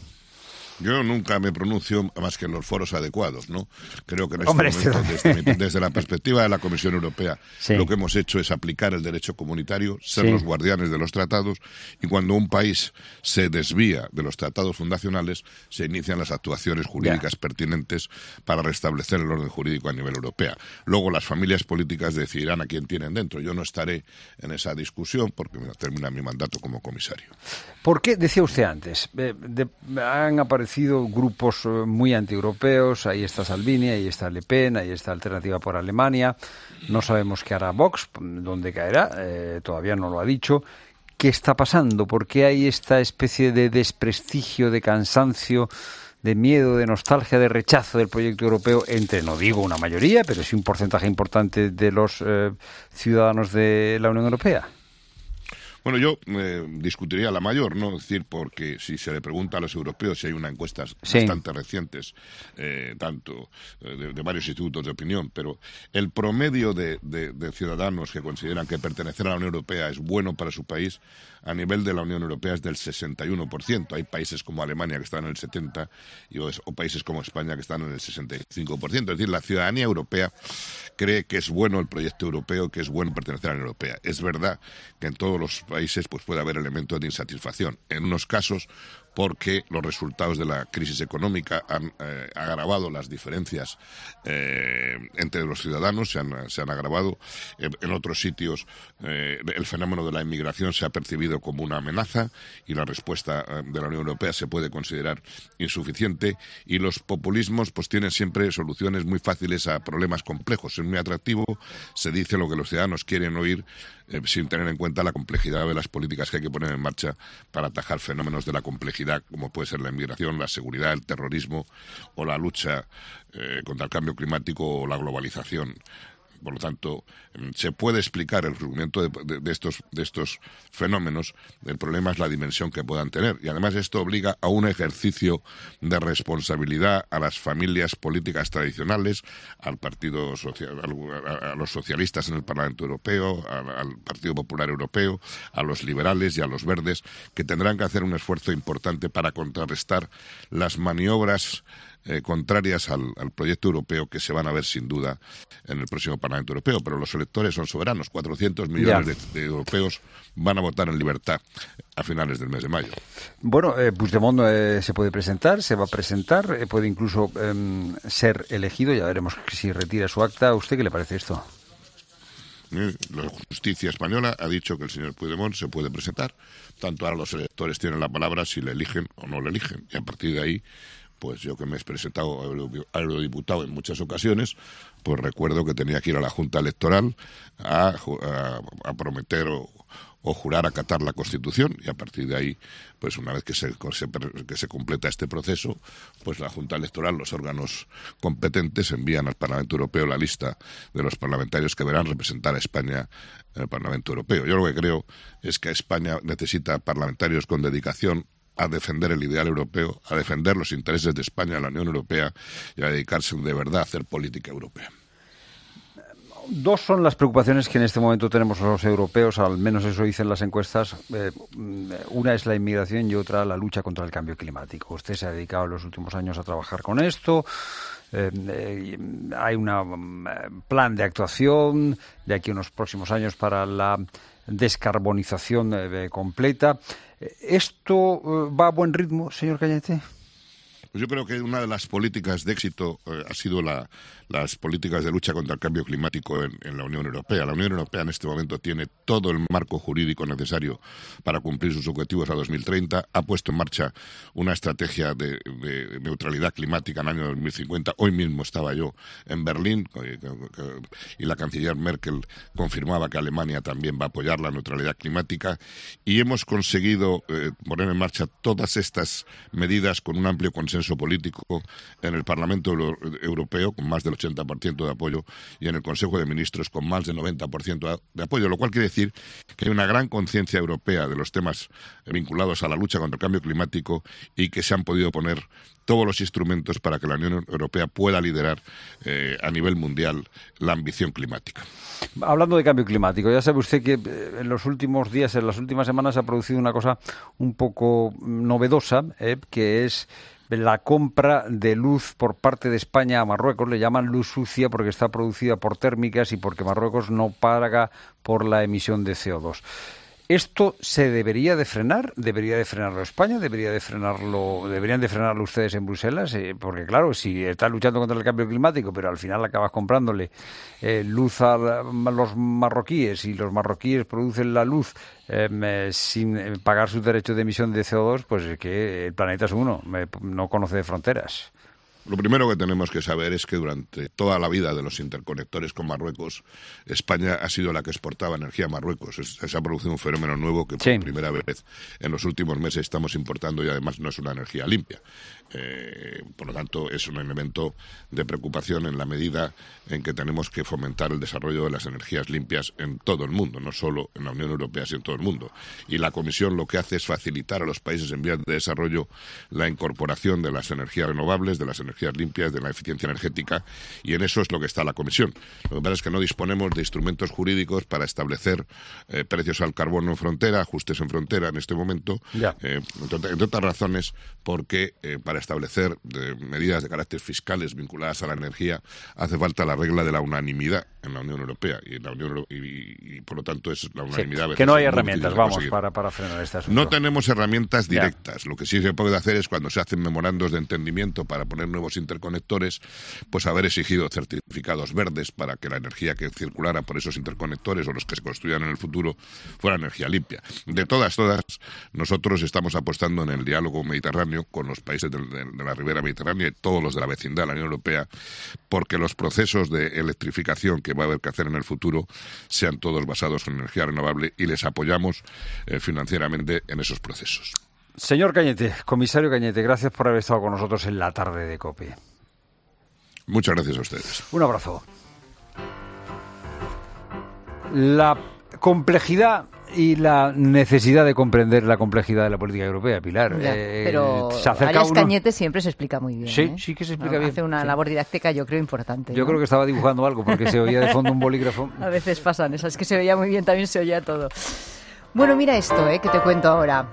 Speaker 19: Yo nunca me pronuncio más que en los foros adecuados, ¿no? Creo que en este
Speaker 1: Hombre,
Speaker 19: momento,
Speaker 1: este...
Speaker 19: desde, desde la perspectiva de la Comisión Europea, sí, lo que hemos hecho es aplicar el derecho comunitario, ser sí. los guardianes de los tratados, y cuando un país se desvía de los tratados fundacionales, se inician las actuaciones jurídicas ya. pertinentes para restablecer el orden jurídico a nivel europeo. Luego las familias políticas decidirán a quién tienen dentro. Yo no estaré en esa discusión porque termina mi mandato como comisario.
Speaker 1: ¿Por qué, decía usted antes, eh, de, han aparecido grupos muy antieuropeos? Ahí está Salvini, ahí está Le Pen, ahí está Alternativa por Alemania, no sabemos qué hará Vox, dónde caerá, eh, todavía no lo ha dicho. ¿qué está pasando? ¿Por qué hay esta especie de desprestigio, de cansancio, de miedo, de nostalgia, de rechazo del proyecto europeo entre, no digo una mayoría, pero sí un porcentaje importante de los eh, ciudadanos de la Unión Europea?
Speaker 19: Bueno, yo eh, discutiría la mayor, ¿no? Es decir, porque si se le pregunta a los europeos, si hay unas encuestas sí. bastante recientes, eh, tanto eh, de, de varios institutos de opinión, pero el promedio de, de, de ciudadanos que consideran que pertenecer a la Unión Europea es bueno para su país, a nivel de la Unión Europea es del sesenta y uno por ciento. Hay países como Alemania que están en el setenta por ciento y, o, o países como España que están en el sesenta y cinco por ciento. Es decir, la ciudadanía europea cree que es bueno el proyecto europeo, que es bueno pertenecer a la Unión Europea. Es verdad que en todos los países pues puede haber elementos de insatisfacción. En unos casos porque los resultados de la crisis económica han eh, agravado las diferencias eh, entre los ciudadanos, se han, se han agravado. En, en otros sitios eh, el fenómeno de la inmigración se ha percibido como una amenaza y la respuesta eh, de la Unión Europea se puede considerar insuficiente, y los populismos pues tienen siempre soluciones muy fáciles a problemas complejos. Es muy atractivo, se dice lo que los ciudadanos quieren oír eh, sin tener en cuenta la complejidad de las políticas que hay que poner en marcha para atajar fenómenos de la complejidad, como puede ser la inmigración, la seguridad, el terrorismo o la lucha eh, contra el cambio climático o la globalización. Por lo tanto, se puede explicar el surgimiento de, de, de, estos, de estos fenómenos. El problema es la dimensión que puedan tener. Y además esto obliga a un ejercicio de responsabilidad a las familias políticas tradicionales, al Partido Social, a los socialistas en el Parlamento Europeo, al Partido Popular Europeo, a los liberales y a los verdes, que tendrán que hacer un esfuerzo importante para contrarrestar las maniobras Eh, contrarias al, al proyecto europeo que se van a ver sin duda en el próximo Parlamento Europeo. Pero los electores son soberanos. cuatrocientos millones de, de europeos van a votar en libertad a finales del mes de mayo.
Speaker 1: Bueno, eh, Puigdemont eh, se puede presentar, se va a presentar, eh, puede incluso eh, ser elegido. Ya veremos si retira su acta. ¿A usted qué le parece esto?
Speaker 19: La justicia española ha dicho que el señor Puigdemont se puede presentar. Tanto ahora los electores tienen la palabra si le eligen o no le eligen. Y a partir de ahí, pues yo que me he presentado a eurodiputado en muchas ocasiones, pues recuerdo que tenía que ir a la Junta Electoral a, a, a prometer o, o jurar acatar la Constitución, y a partir de ahí, pues una vez que se, se, que se completa este proceso, pues la Junta Electoral, los órganos competentes, envían al Parlamento Europeo la lista de los parlamentarios que verán representar a España en el Parlamento Europeo. Yo lo que creo es que España necesita parlamentarios con dedicación a defender el ideal europeo, a defender los intereses de España en la Unión Europea y a dedicarse de verdad a hacer política europea.
Speaker 1: Dos son las preocupaciones que en este momento tenemos los europeos, al menos eso dicen las encuestas. Eh, una es la inmigración y otra la lucha contra el cambio climático. Usted se ha dedicado en los últimos años a trabajar con esto. Eh, eh, hay un eh, plan de actuación de aquí a unos próximos años para la descarbonización eh, completa. ¿Esto eh, va a buen ritmo, señor Cañete?
Speaker 19: Pues yo creo que una de las políticas de éxito eh, ha sido la, las políticas de lucha contra el cambio climático en, en la Unión Europea. La Unión Europea en este momento tiene todo el marco jurídico necesario para cumplir sus objetivos a dos mil treinta. Ha puesto en marcha una estrategia de, de neutralidad climática en el año dos mil cincuenta. Hoy mismo estaba yo en Berlín eh, y la canciller Merkel confirmaba que Alemania también va a apoyar la neutralidad climática, y hemos conseguido eh, poner en marcha todas estas medidas con un amplio consenso político en el Parlamento Europeo, con más del ochenta por ciento de apoyo, y en el Consejo de Ministros con más del noventa por ciento de apoyo, lo cual quiere decir que hay una gran conciencia europea de los temas vinculados a la lucha contra el cambio climático y que se han podido poner todos los instrumentos para que la Unión Europea pueda liderar eh, a nivel mundial la ambición climática.
Speaker 1: Hablando de cambio climático, ya sabe usted que en los últimos días, en las últimas semanas, se ha producido una cosa un poco novedosa, eh, que es la compra de luz por parte de España a Marruecos. Le llaman luz sucia porque está producida por térmicas y porque Marruecos no paga por la emisión de C O dos. ¿Esto se debería de frenar? ¿Debería de frenarlo España? ¿Debería de frenarlo, ¿Deberían de frenarlo ustedes en Bruselas? Eh, porque claro, si estás luchando contra el cambio climático, pero al final acabas comprándole eh, luz a, la, a los marroquíes, y los marroquíes producen la luz eh, sin pagar sus derechos de emisión de C O dos, pues es que el planeta es uno, me, no conoce de fronteras.
Speaker 19: Lo primero que tenemos que saber es que durante toda la vida de los interconectores con Marruecos, España ha sido la que exportaba energía a Marruecos. Es, se ha producido un fenómeno nuevo que por sí. primera vez en los últimos meses estamos importando y además no es una energía limpia. Eh, por lo tanto, es un elemento de preocupación en la medida en que tenemos que fomentar el desarrollo de las energías limpias en todo el mundo, no solo en la Unión Europea, sino en todo el mundo. Y la Comisión lo que hace es facilitar a los países en vías de desarrollo la incorporación de las energías renovables, de las energías limpias, de la eficiencia energética, y en eso es lo que está la Comisión. Lo que pasa es que no disponemos de instrumentos jurídicos para establecer eh, precios al carbono en frontera, ajustes en frontera en este momento, eh, entre, entre otras razones porque eh, para establecer de medidas de carácter fiscales vinculadas a la energía hace falta la regla de la unanimidad en la Unión Europea y, en la Unión, y, y, y por lo tanto es la unanimidad.
Speaker 1: Sí, que no hay herramientas, vamos, para, para frenar este asunto.
Speaker 19: No tenemos herramientas directas. Ya. Lo que sí se puede hacer es cuando se hacen memorandos de entendimiento para poner nuevos interconectores, pues haber exigido certificados verdes para que la energía que circulara por esos interconectores o los que se construyan en el futuro fuera energía limpia. De todas, todas, nosotros estamos apostando en el diálogo mediterráneo con los países del de, de la ribera mediterránea y todos los de la vecindad de la Unión Europea, porque los procesos de electrificación que va a haber que hacer en el futuro sean todos basados en energía renovable y les apoyamos eh, financieramente en esos procesos.
Speaker 1: Señor Cañete, comisario Cañete, gracias por haber estado con nosotros en la tarde de COPE.
Speaker 19: Muchas gracias a ustedes.
Speaker 1: Un abrazo. La complejidad y la necesidad de comprender la complejidad de la política europea, Pilar.
Speaker 5: Ya,
Speaker 1: eh,
Speaker 5: pero Arias uno... Cañete siempre se explica muy bien.
Speaker 1: Sí,
Speaker 5: ¿eh?
Speaker 1: sí que se explica
Speaker 5: no,
Speaker 1: bien.
Speaker 5: Hace una
Speaker 1: sí.
Speaker 5: labor didáctica, yo creo, importante.
Speaker 1: Yo
Speaker 5: ¿no?
Speaker 1: creo que estaba dibujando algo porque se oía de fondo un bolígrafo.
Speaker 5: A veces pasan esas, que se oía muy bien, también se oía todo. Bueno, mira esto, ¿eh? que te cuento ahora.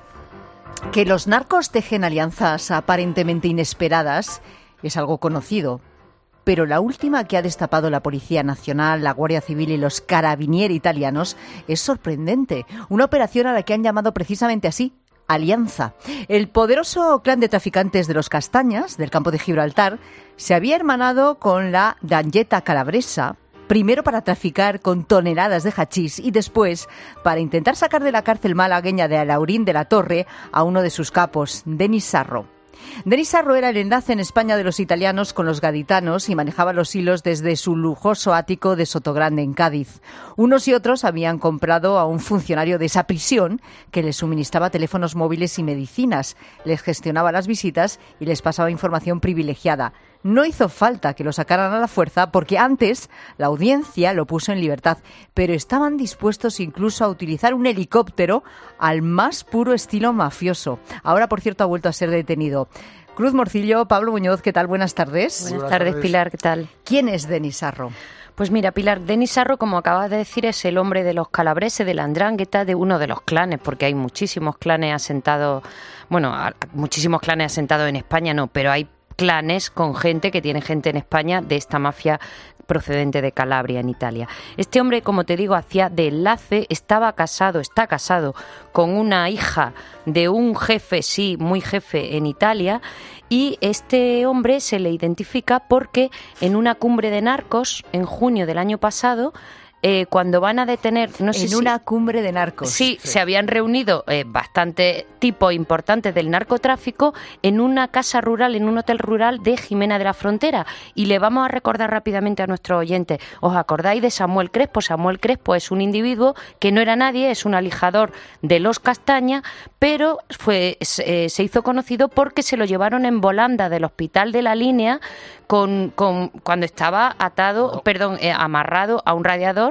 Speaker 5: Que los narcos tejen alianzas aparentemente inesperadas es algo conocido. Pero la última que ha destapado la Policía Nacional, la Guardia Civil y los carabinieri italianos es sorprendente. Una operación a la que han llamado precisamente así, Alianza. El poderoso clan de traficantes de los Castañas, del campo de Gibraltar, se había hermanado con la 'Ndrangheta calabresa, primero para traficar con toneladas de hachís y después para intentar sacar de la cárcel malagueña de Alhaurín de la Torre a uno de sus capos, Denis Sarro. Denis Sarro era el enlace en España de los italianos con los gaditanos y manejaba los hilos desde su lujoso ático de Sotogrande en Cádiz. Unos y otros habían comprado a un funcionario de esa prisión que les suministraba teléfonos móviles y medicinas, les gestionaba las visitas y les pasaba información privilegiada. No hizo falta que lo sacaran a la fuerza porque antes la audiencia lo puso en libertad, pero estaban dispuestos incluso a utilizar un helicóptero al más puro estilo mafioso. Ahora, por cierto, ha vuelto a ser detenido. Cruz Morcillo, Pablo Muñoz, ¿qué tal? Buenas tardes.
Speaker 20: Buenas, Buenas tardes, tardes, Pilar, ¿qué tal?
Speaker 5: ¿Quién es Denis Sarro?
Speaker 20: Pues mira, Pilar, Denis Sarro, como acabas de decir, es el hombre de los calabreses, de la 'Ndrangheta, de uno de los clanes, porque hay muchísimos clanes asentados, bueno, muchísimos clanes asentados en España, no, pero hay clanes con gente que tiene gente en España de esta mafia procedente de Calabria, en Italia. Este hombre, como te digo, hacía de enlace, estaba casado, está casado con una hija de un jefe, sí, muy jefe en Italia, y este hombre se le identifica porque en una cumbre de narcos, en junio del año pasado, Eh, cuando van a detener... No sé
Speaker 5: en
Speaker 20: si,
Speaker 5: una cumbre de narcos.
Speaker 20: Sí, sí. Se habían reunido eh, bastantes tipos importantes del narcotráfico en una casa rural, en un hotel rural de Jimena de la Frontera. Y le vamos a recordar rápidamente a nuestros oyentes. ¿Os acordáis de Samuel Crespo? Samuel Crespo es un individuo que no era nadie, es un alijador de los Castaña, pero fue, eh, se hizo conocido porque se lo llevaron en volanda del hospital de la Línea con, con cuando estaba atado, no. perdón, eh, amarrado a un radiador.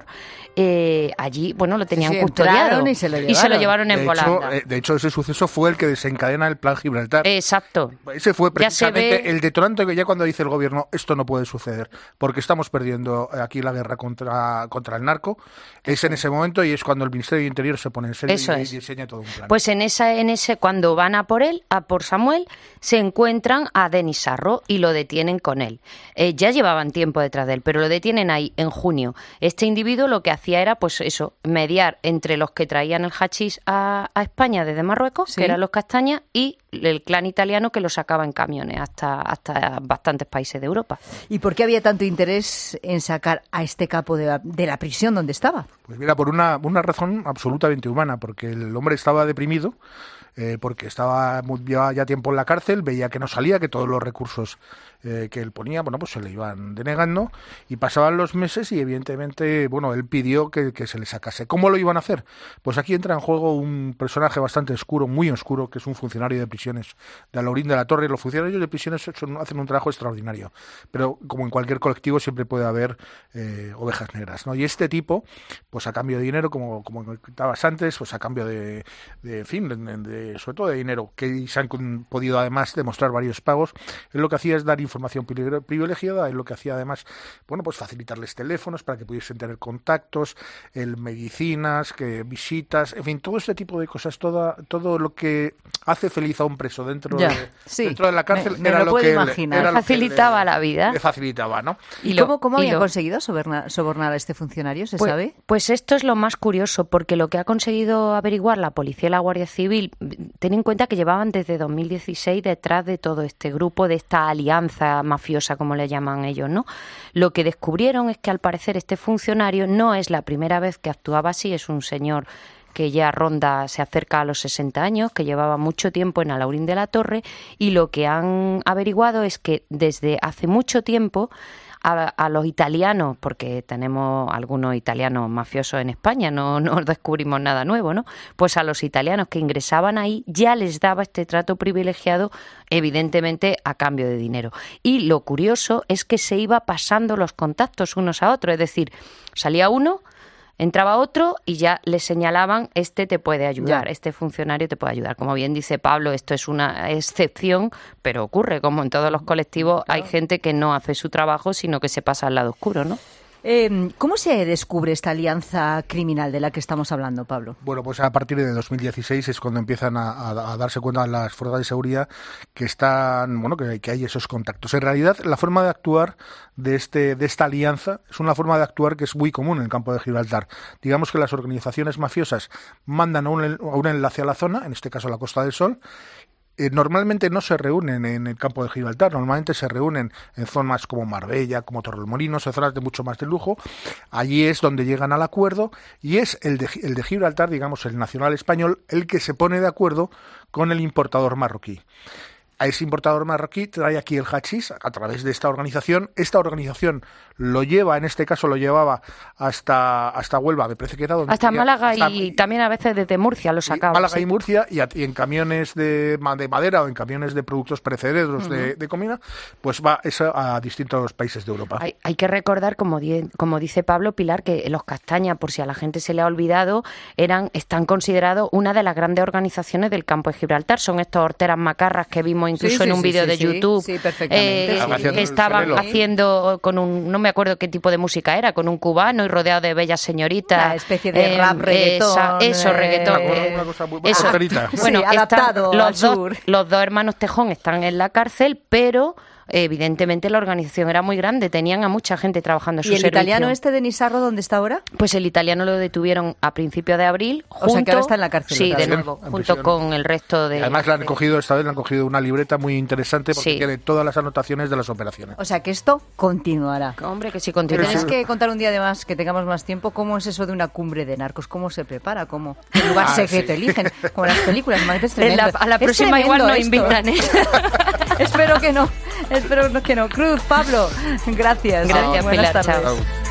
Speaker 20: Eh, allí, bueno, lo tenían sí, custodiado
Speaker 5: y se lo llevaron,
Speaker 20: y se lo llevaron en
Speaker 21: de
Speaker 20: volanda.
Speaker 21: Hecho, eh, de hecho, ese suceso fue el que desencadena el Plan Gibraltar.
Speaker 20: Exacto.
Speaker 21: Ese fue precisamente
Speaker 20: ve...
Speaker 21: el detonante que ya cuando dice el gobierno esto no puede suceder, porque estamos perdiendo aquí la guerra contra, contra el narco. Es en ese momento y es cuando el Ministerio de Interior se pone en serio y, y diseña todo un plan.
Speaker 20: Pues en esa, en ese, cuando van a por él, a por Samuel, se encuentran a Denis Sarro y lo detienen con él. Eh, ya llevaban tiempo detrás de él, pero lo detienen ahí en junio. Este individuo lo que hacía era, pues eso, mediar entre los que traían el hachís a, a España desde Marruecos, ¿sí? que eran los Castañas, y el clan italiano que lo sacaba en camiones hasta, hasta bastantes países de Europa.
Speaker 5: ¿Y por qué había tanto interés en sacar a este capo de la, de la prisión donde estaba?
Speaker 21: Pues mira, por una, una razón absolutamente humana, porque el hombre estaba deprimido, eh, porque estaba llevaba ya tiempo en la cárcel, veía que no salía, que todos los recursos eh, que él ponía, bueno, pues se le iban denegando y pasaban los meses y evidentemente, bueno, él pidió que, que se le sacase. ¿Cómo lo iban a hacer? Pues aquí entra en juego un personaje bastante oscuro, muy oscuro, que es un funcionario de prisiones de Alhaurín de la Torre. Los funcionarios de prisiones son, hacen un trabajo extraordinario, pero como en cualquier colectivo siempre puede haber eh, ovejas negras, ¿no? Y este tipo, pues a cambio de dinero, como, como comentabas antes, pues a cambio de, de en fin, de, de, sobre todo de dinero, que se han podido además demostrar varios pagos, él lo que hacía es dar información privilegiada, él lo que hacía además, bueno, pues facilitarles teléfonos para que pudiesen tener contactos, el medicinas, que visitas, en fin, todo este tipo de cosas, toda, todo lo que hace feliz a un preso dentro,
Speaker 5: ya,
Speaker 21: de,
Speaker 5: sí,
Speaker 21: dentro de la cárcel
Speaker 5: me, me
Speaker 21: era
Speaker 5: lo,
Speaker 21: lo
Speaker 5: puedo
Speaker 21: que
Speaker 5: imaginar.
Speaker 21: Le, era
Speaker 20: facilitaba
Speaker 21: lo que le,
Speaker 20: la vida.
Speaker 21: Le facilitaba, ¿no?
Speaker 5: ¿Y, ¿Y
Speaker 21: lo,
Speaker 5: cómo, cómo
Speaker 20: y
Speaker 5: había
Speaker 20: lo,
Speaker 5: conseguido sobornar, sobornar a este funcionario? ¿Se
Speaker 20: pues,
Speaker 5: sabe?
Speaker 20: Pues esto es lo más curioso, porque lo que ha conseguido averiguar la policía y la Guardia Civil, ten en cuenta que llevaban desde dos mil dieciséis detrás de todo este grupo, de esta alianza mafiosa, como le llaman ellos, ¿no? Lo que descubrieron es que al parecer este funcionario no es la primera vez que actuaba así, es un señor que ya ronda, se acerca a los sesenta años, que llevaba mucho tiempo en Alhaurín de la Torre, y lo que han averiguado es que desde hace mucho tiempo a, a los italianos, porque tenemos algunos italianos mafiosos en España, no, no descubrimos nada nuevo, ¿no? Pues a los italianos que ingresaban ahí ya les daba este trato privilegiado, evidentemente a cambio de dinero. Y lo curioso es que se iba pasando los contactos unos a otros, es decir, salía uno, entraba otro y ya le señalaban, este te puede ayudar, ya. Este funcionario te puede ayudar. Como bien dice Pablo, esto es una excepción, pero ocurre, como en todos los colectivos, claro. Hay gente que no hace su trabajo, sino que se pasa al lado oscuro, ¿no?
Speaker 5: Eh, ¿Cómo se descubre esta alianza criminal de la que estamos hablando, Pablo?
Speaker 21: Bueno, pues a partir de dos mil dieciséis es cuando empiezan a, a, a darse cuenta las fuerzas de seguridad que están, bueno, que, que hay esos contactos. En realidad, la forma de actuar de este de esta alianza es una forma de actuar que es muy común en el campo de Gibraltar. Digamos que las organizaciones mafiosas mandan a un, a un enlace a la zona, en este caso la Costa del Sol. Eh, normalmente no se reúnen en el campo de Gibraltar, normalmente se reúnen en zonas como Marbella, como Torremolinos, en zonas de mucho más de lujo. Allí es donde llegan al acuerdo y es el de, el de Gibraltar, digamos el nacional español, el que se pone de acuerdo con el importador marroquí. A ese importador marroquí trae aquí el hachís a través de esta organización. Esta organización lo lleva, en este caso lo llevaba hasta hasta Huelva, me parece que era donde
Speaker 20: hasta
Speaker 21: tenía,
Speaker 20: Málaga
Speaker 21: hasta,
Speaker 20: y también a veces desde Murcia lo sacaba.
Speaker 21: Málaga
Speaker 20: sí.
Speaker 21: y Murcia y, a, y en camiones de, de madera o en camiones de productos perecederos uh-huh. de, de comida, pues va eso a distintos países de Europa.
Speaker 20: Hay, hay que recordar, como, di, como dice Pablo Pilar, que los Castaña, por si a la gente se le ha olvidado, eran están considerados una de las grandes organizaciones del campo de Gibraltar. Son estos horteras macarras que vimos incluso sí, sí, en un sí, vídeo sí, de sí, YouTube
Speaker 5: sí, perfectamente.
Speaker 20: Eh,
Speaker 21: sí.
Speaker 20: que estaban haciendo con un, no me acuerdo qué tipo de música era, con un cubano y rodeado de bellas señoritas.
Speaker 5: Una especie de
Speaker 20: eh,
Speaker 5: rap, reggaetón.
Speaker 20: Esa, eso,
Speaker 5: eh,
Speaker 20: reggaetón.
Speaker 21: Una, una cosa muy
Speaker 20: eso. Bueno,
Speaker 5: sí, adaptado
Speaker 20: están,
Speaker 5: al
Speaker 20: los, dos,
Speaker 5: sur.
Speaker 20: los dos hermanos Tejón están en la cárcel, pero evidentemente la organización era muy grande, tenían a mucha gente trabajando en su
Speaker 5: servicio. ¿Y el
Speaker 20: servicio.
Speaker 5: italiano este de Nisarro dónde está ahora?
Speaker 20: Pues el italiano lo detuvieron a principios de abril.
Speaker 5: O
Speaker 20: junto,
Speaker 5: sea que ahora está en la cárcel.
Speaker 20: Sí,
Speaker 5: otra
Speaker 20: de
Speaker 5: vez.
Speaker 20: nuevo, junto con el resto de...
Speaker 21: Además le han cogido, esta vez le han cogido una libreta muy interesante porque
Speaker 20: Sí.
Speaker 21: tiene todas las anotaciones de las operaciones.
Speaker 5: O sea que esto continuará.
Speaker 20: Hombre, que sí continúa.
Speaker 5: Tienes que contar un día de más, que tengamos más tiempo, cómo es eso de una cumbre de narcos, cómo se prepara, cómo el lugar
Speaker 21: Ah,
Speaker 5: secreto
Speaker 21: sí.
Speaker 5: eligen, como en las películas, me parece
Speaker 20: En la-
Speaker 5: tremendo.
Speaker 20: a la
Speaker 5: Es
Speaker 20: próxima igual
Speaker 5: tremendo
Speaker 20: nos
Speaker 5: esto.
Speaker 20: invitan, ¿eh?
Speaker 5: Espero que no, espero que no. Cruz, Pablo, gracias.
Speaker 20: Gracias,
Speaker 5: Buenas
Speaker 20: Pilar,
Speaker 5: tardes.
Speaker 20: chao.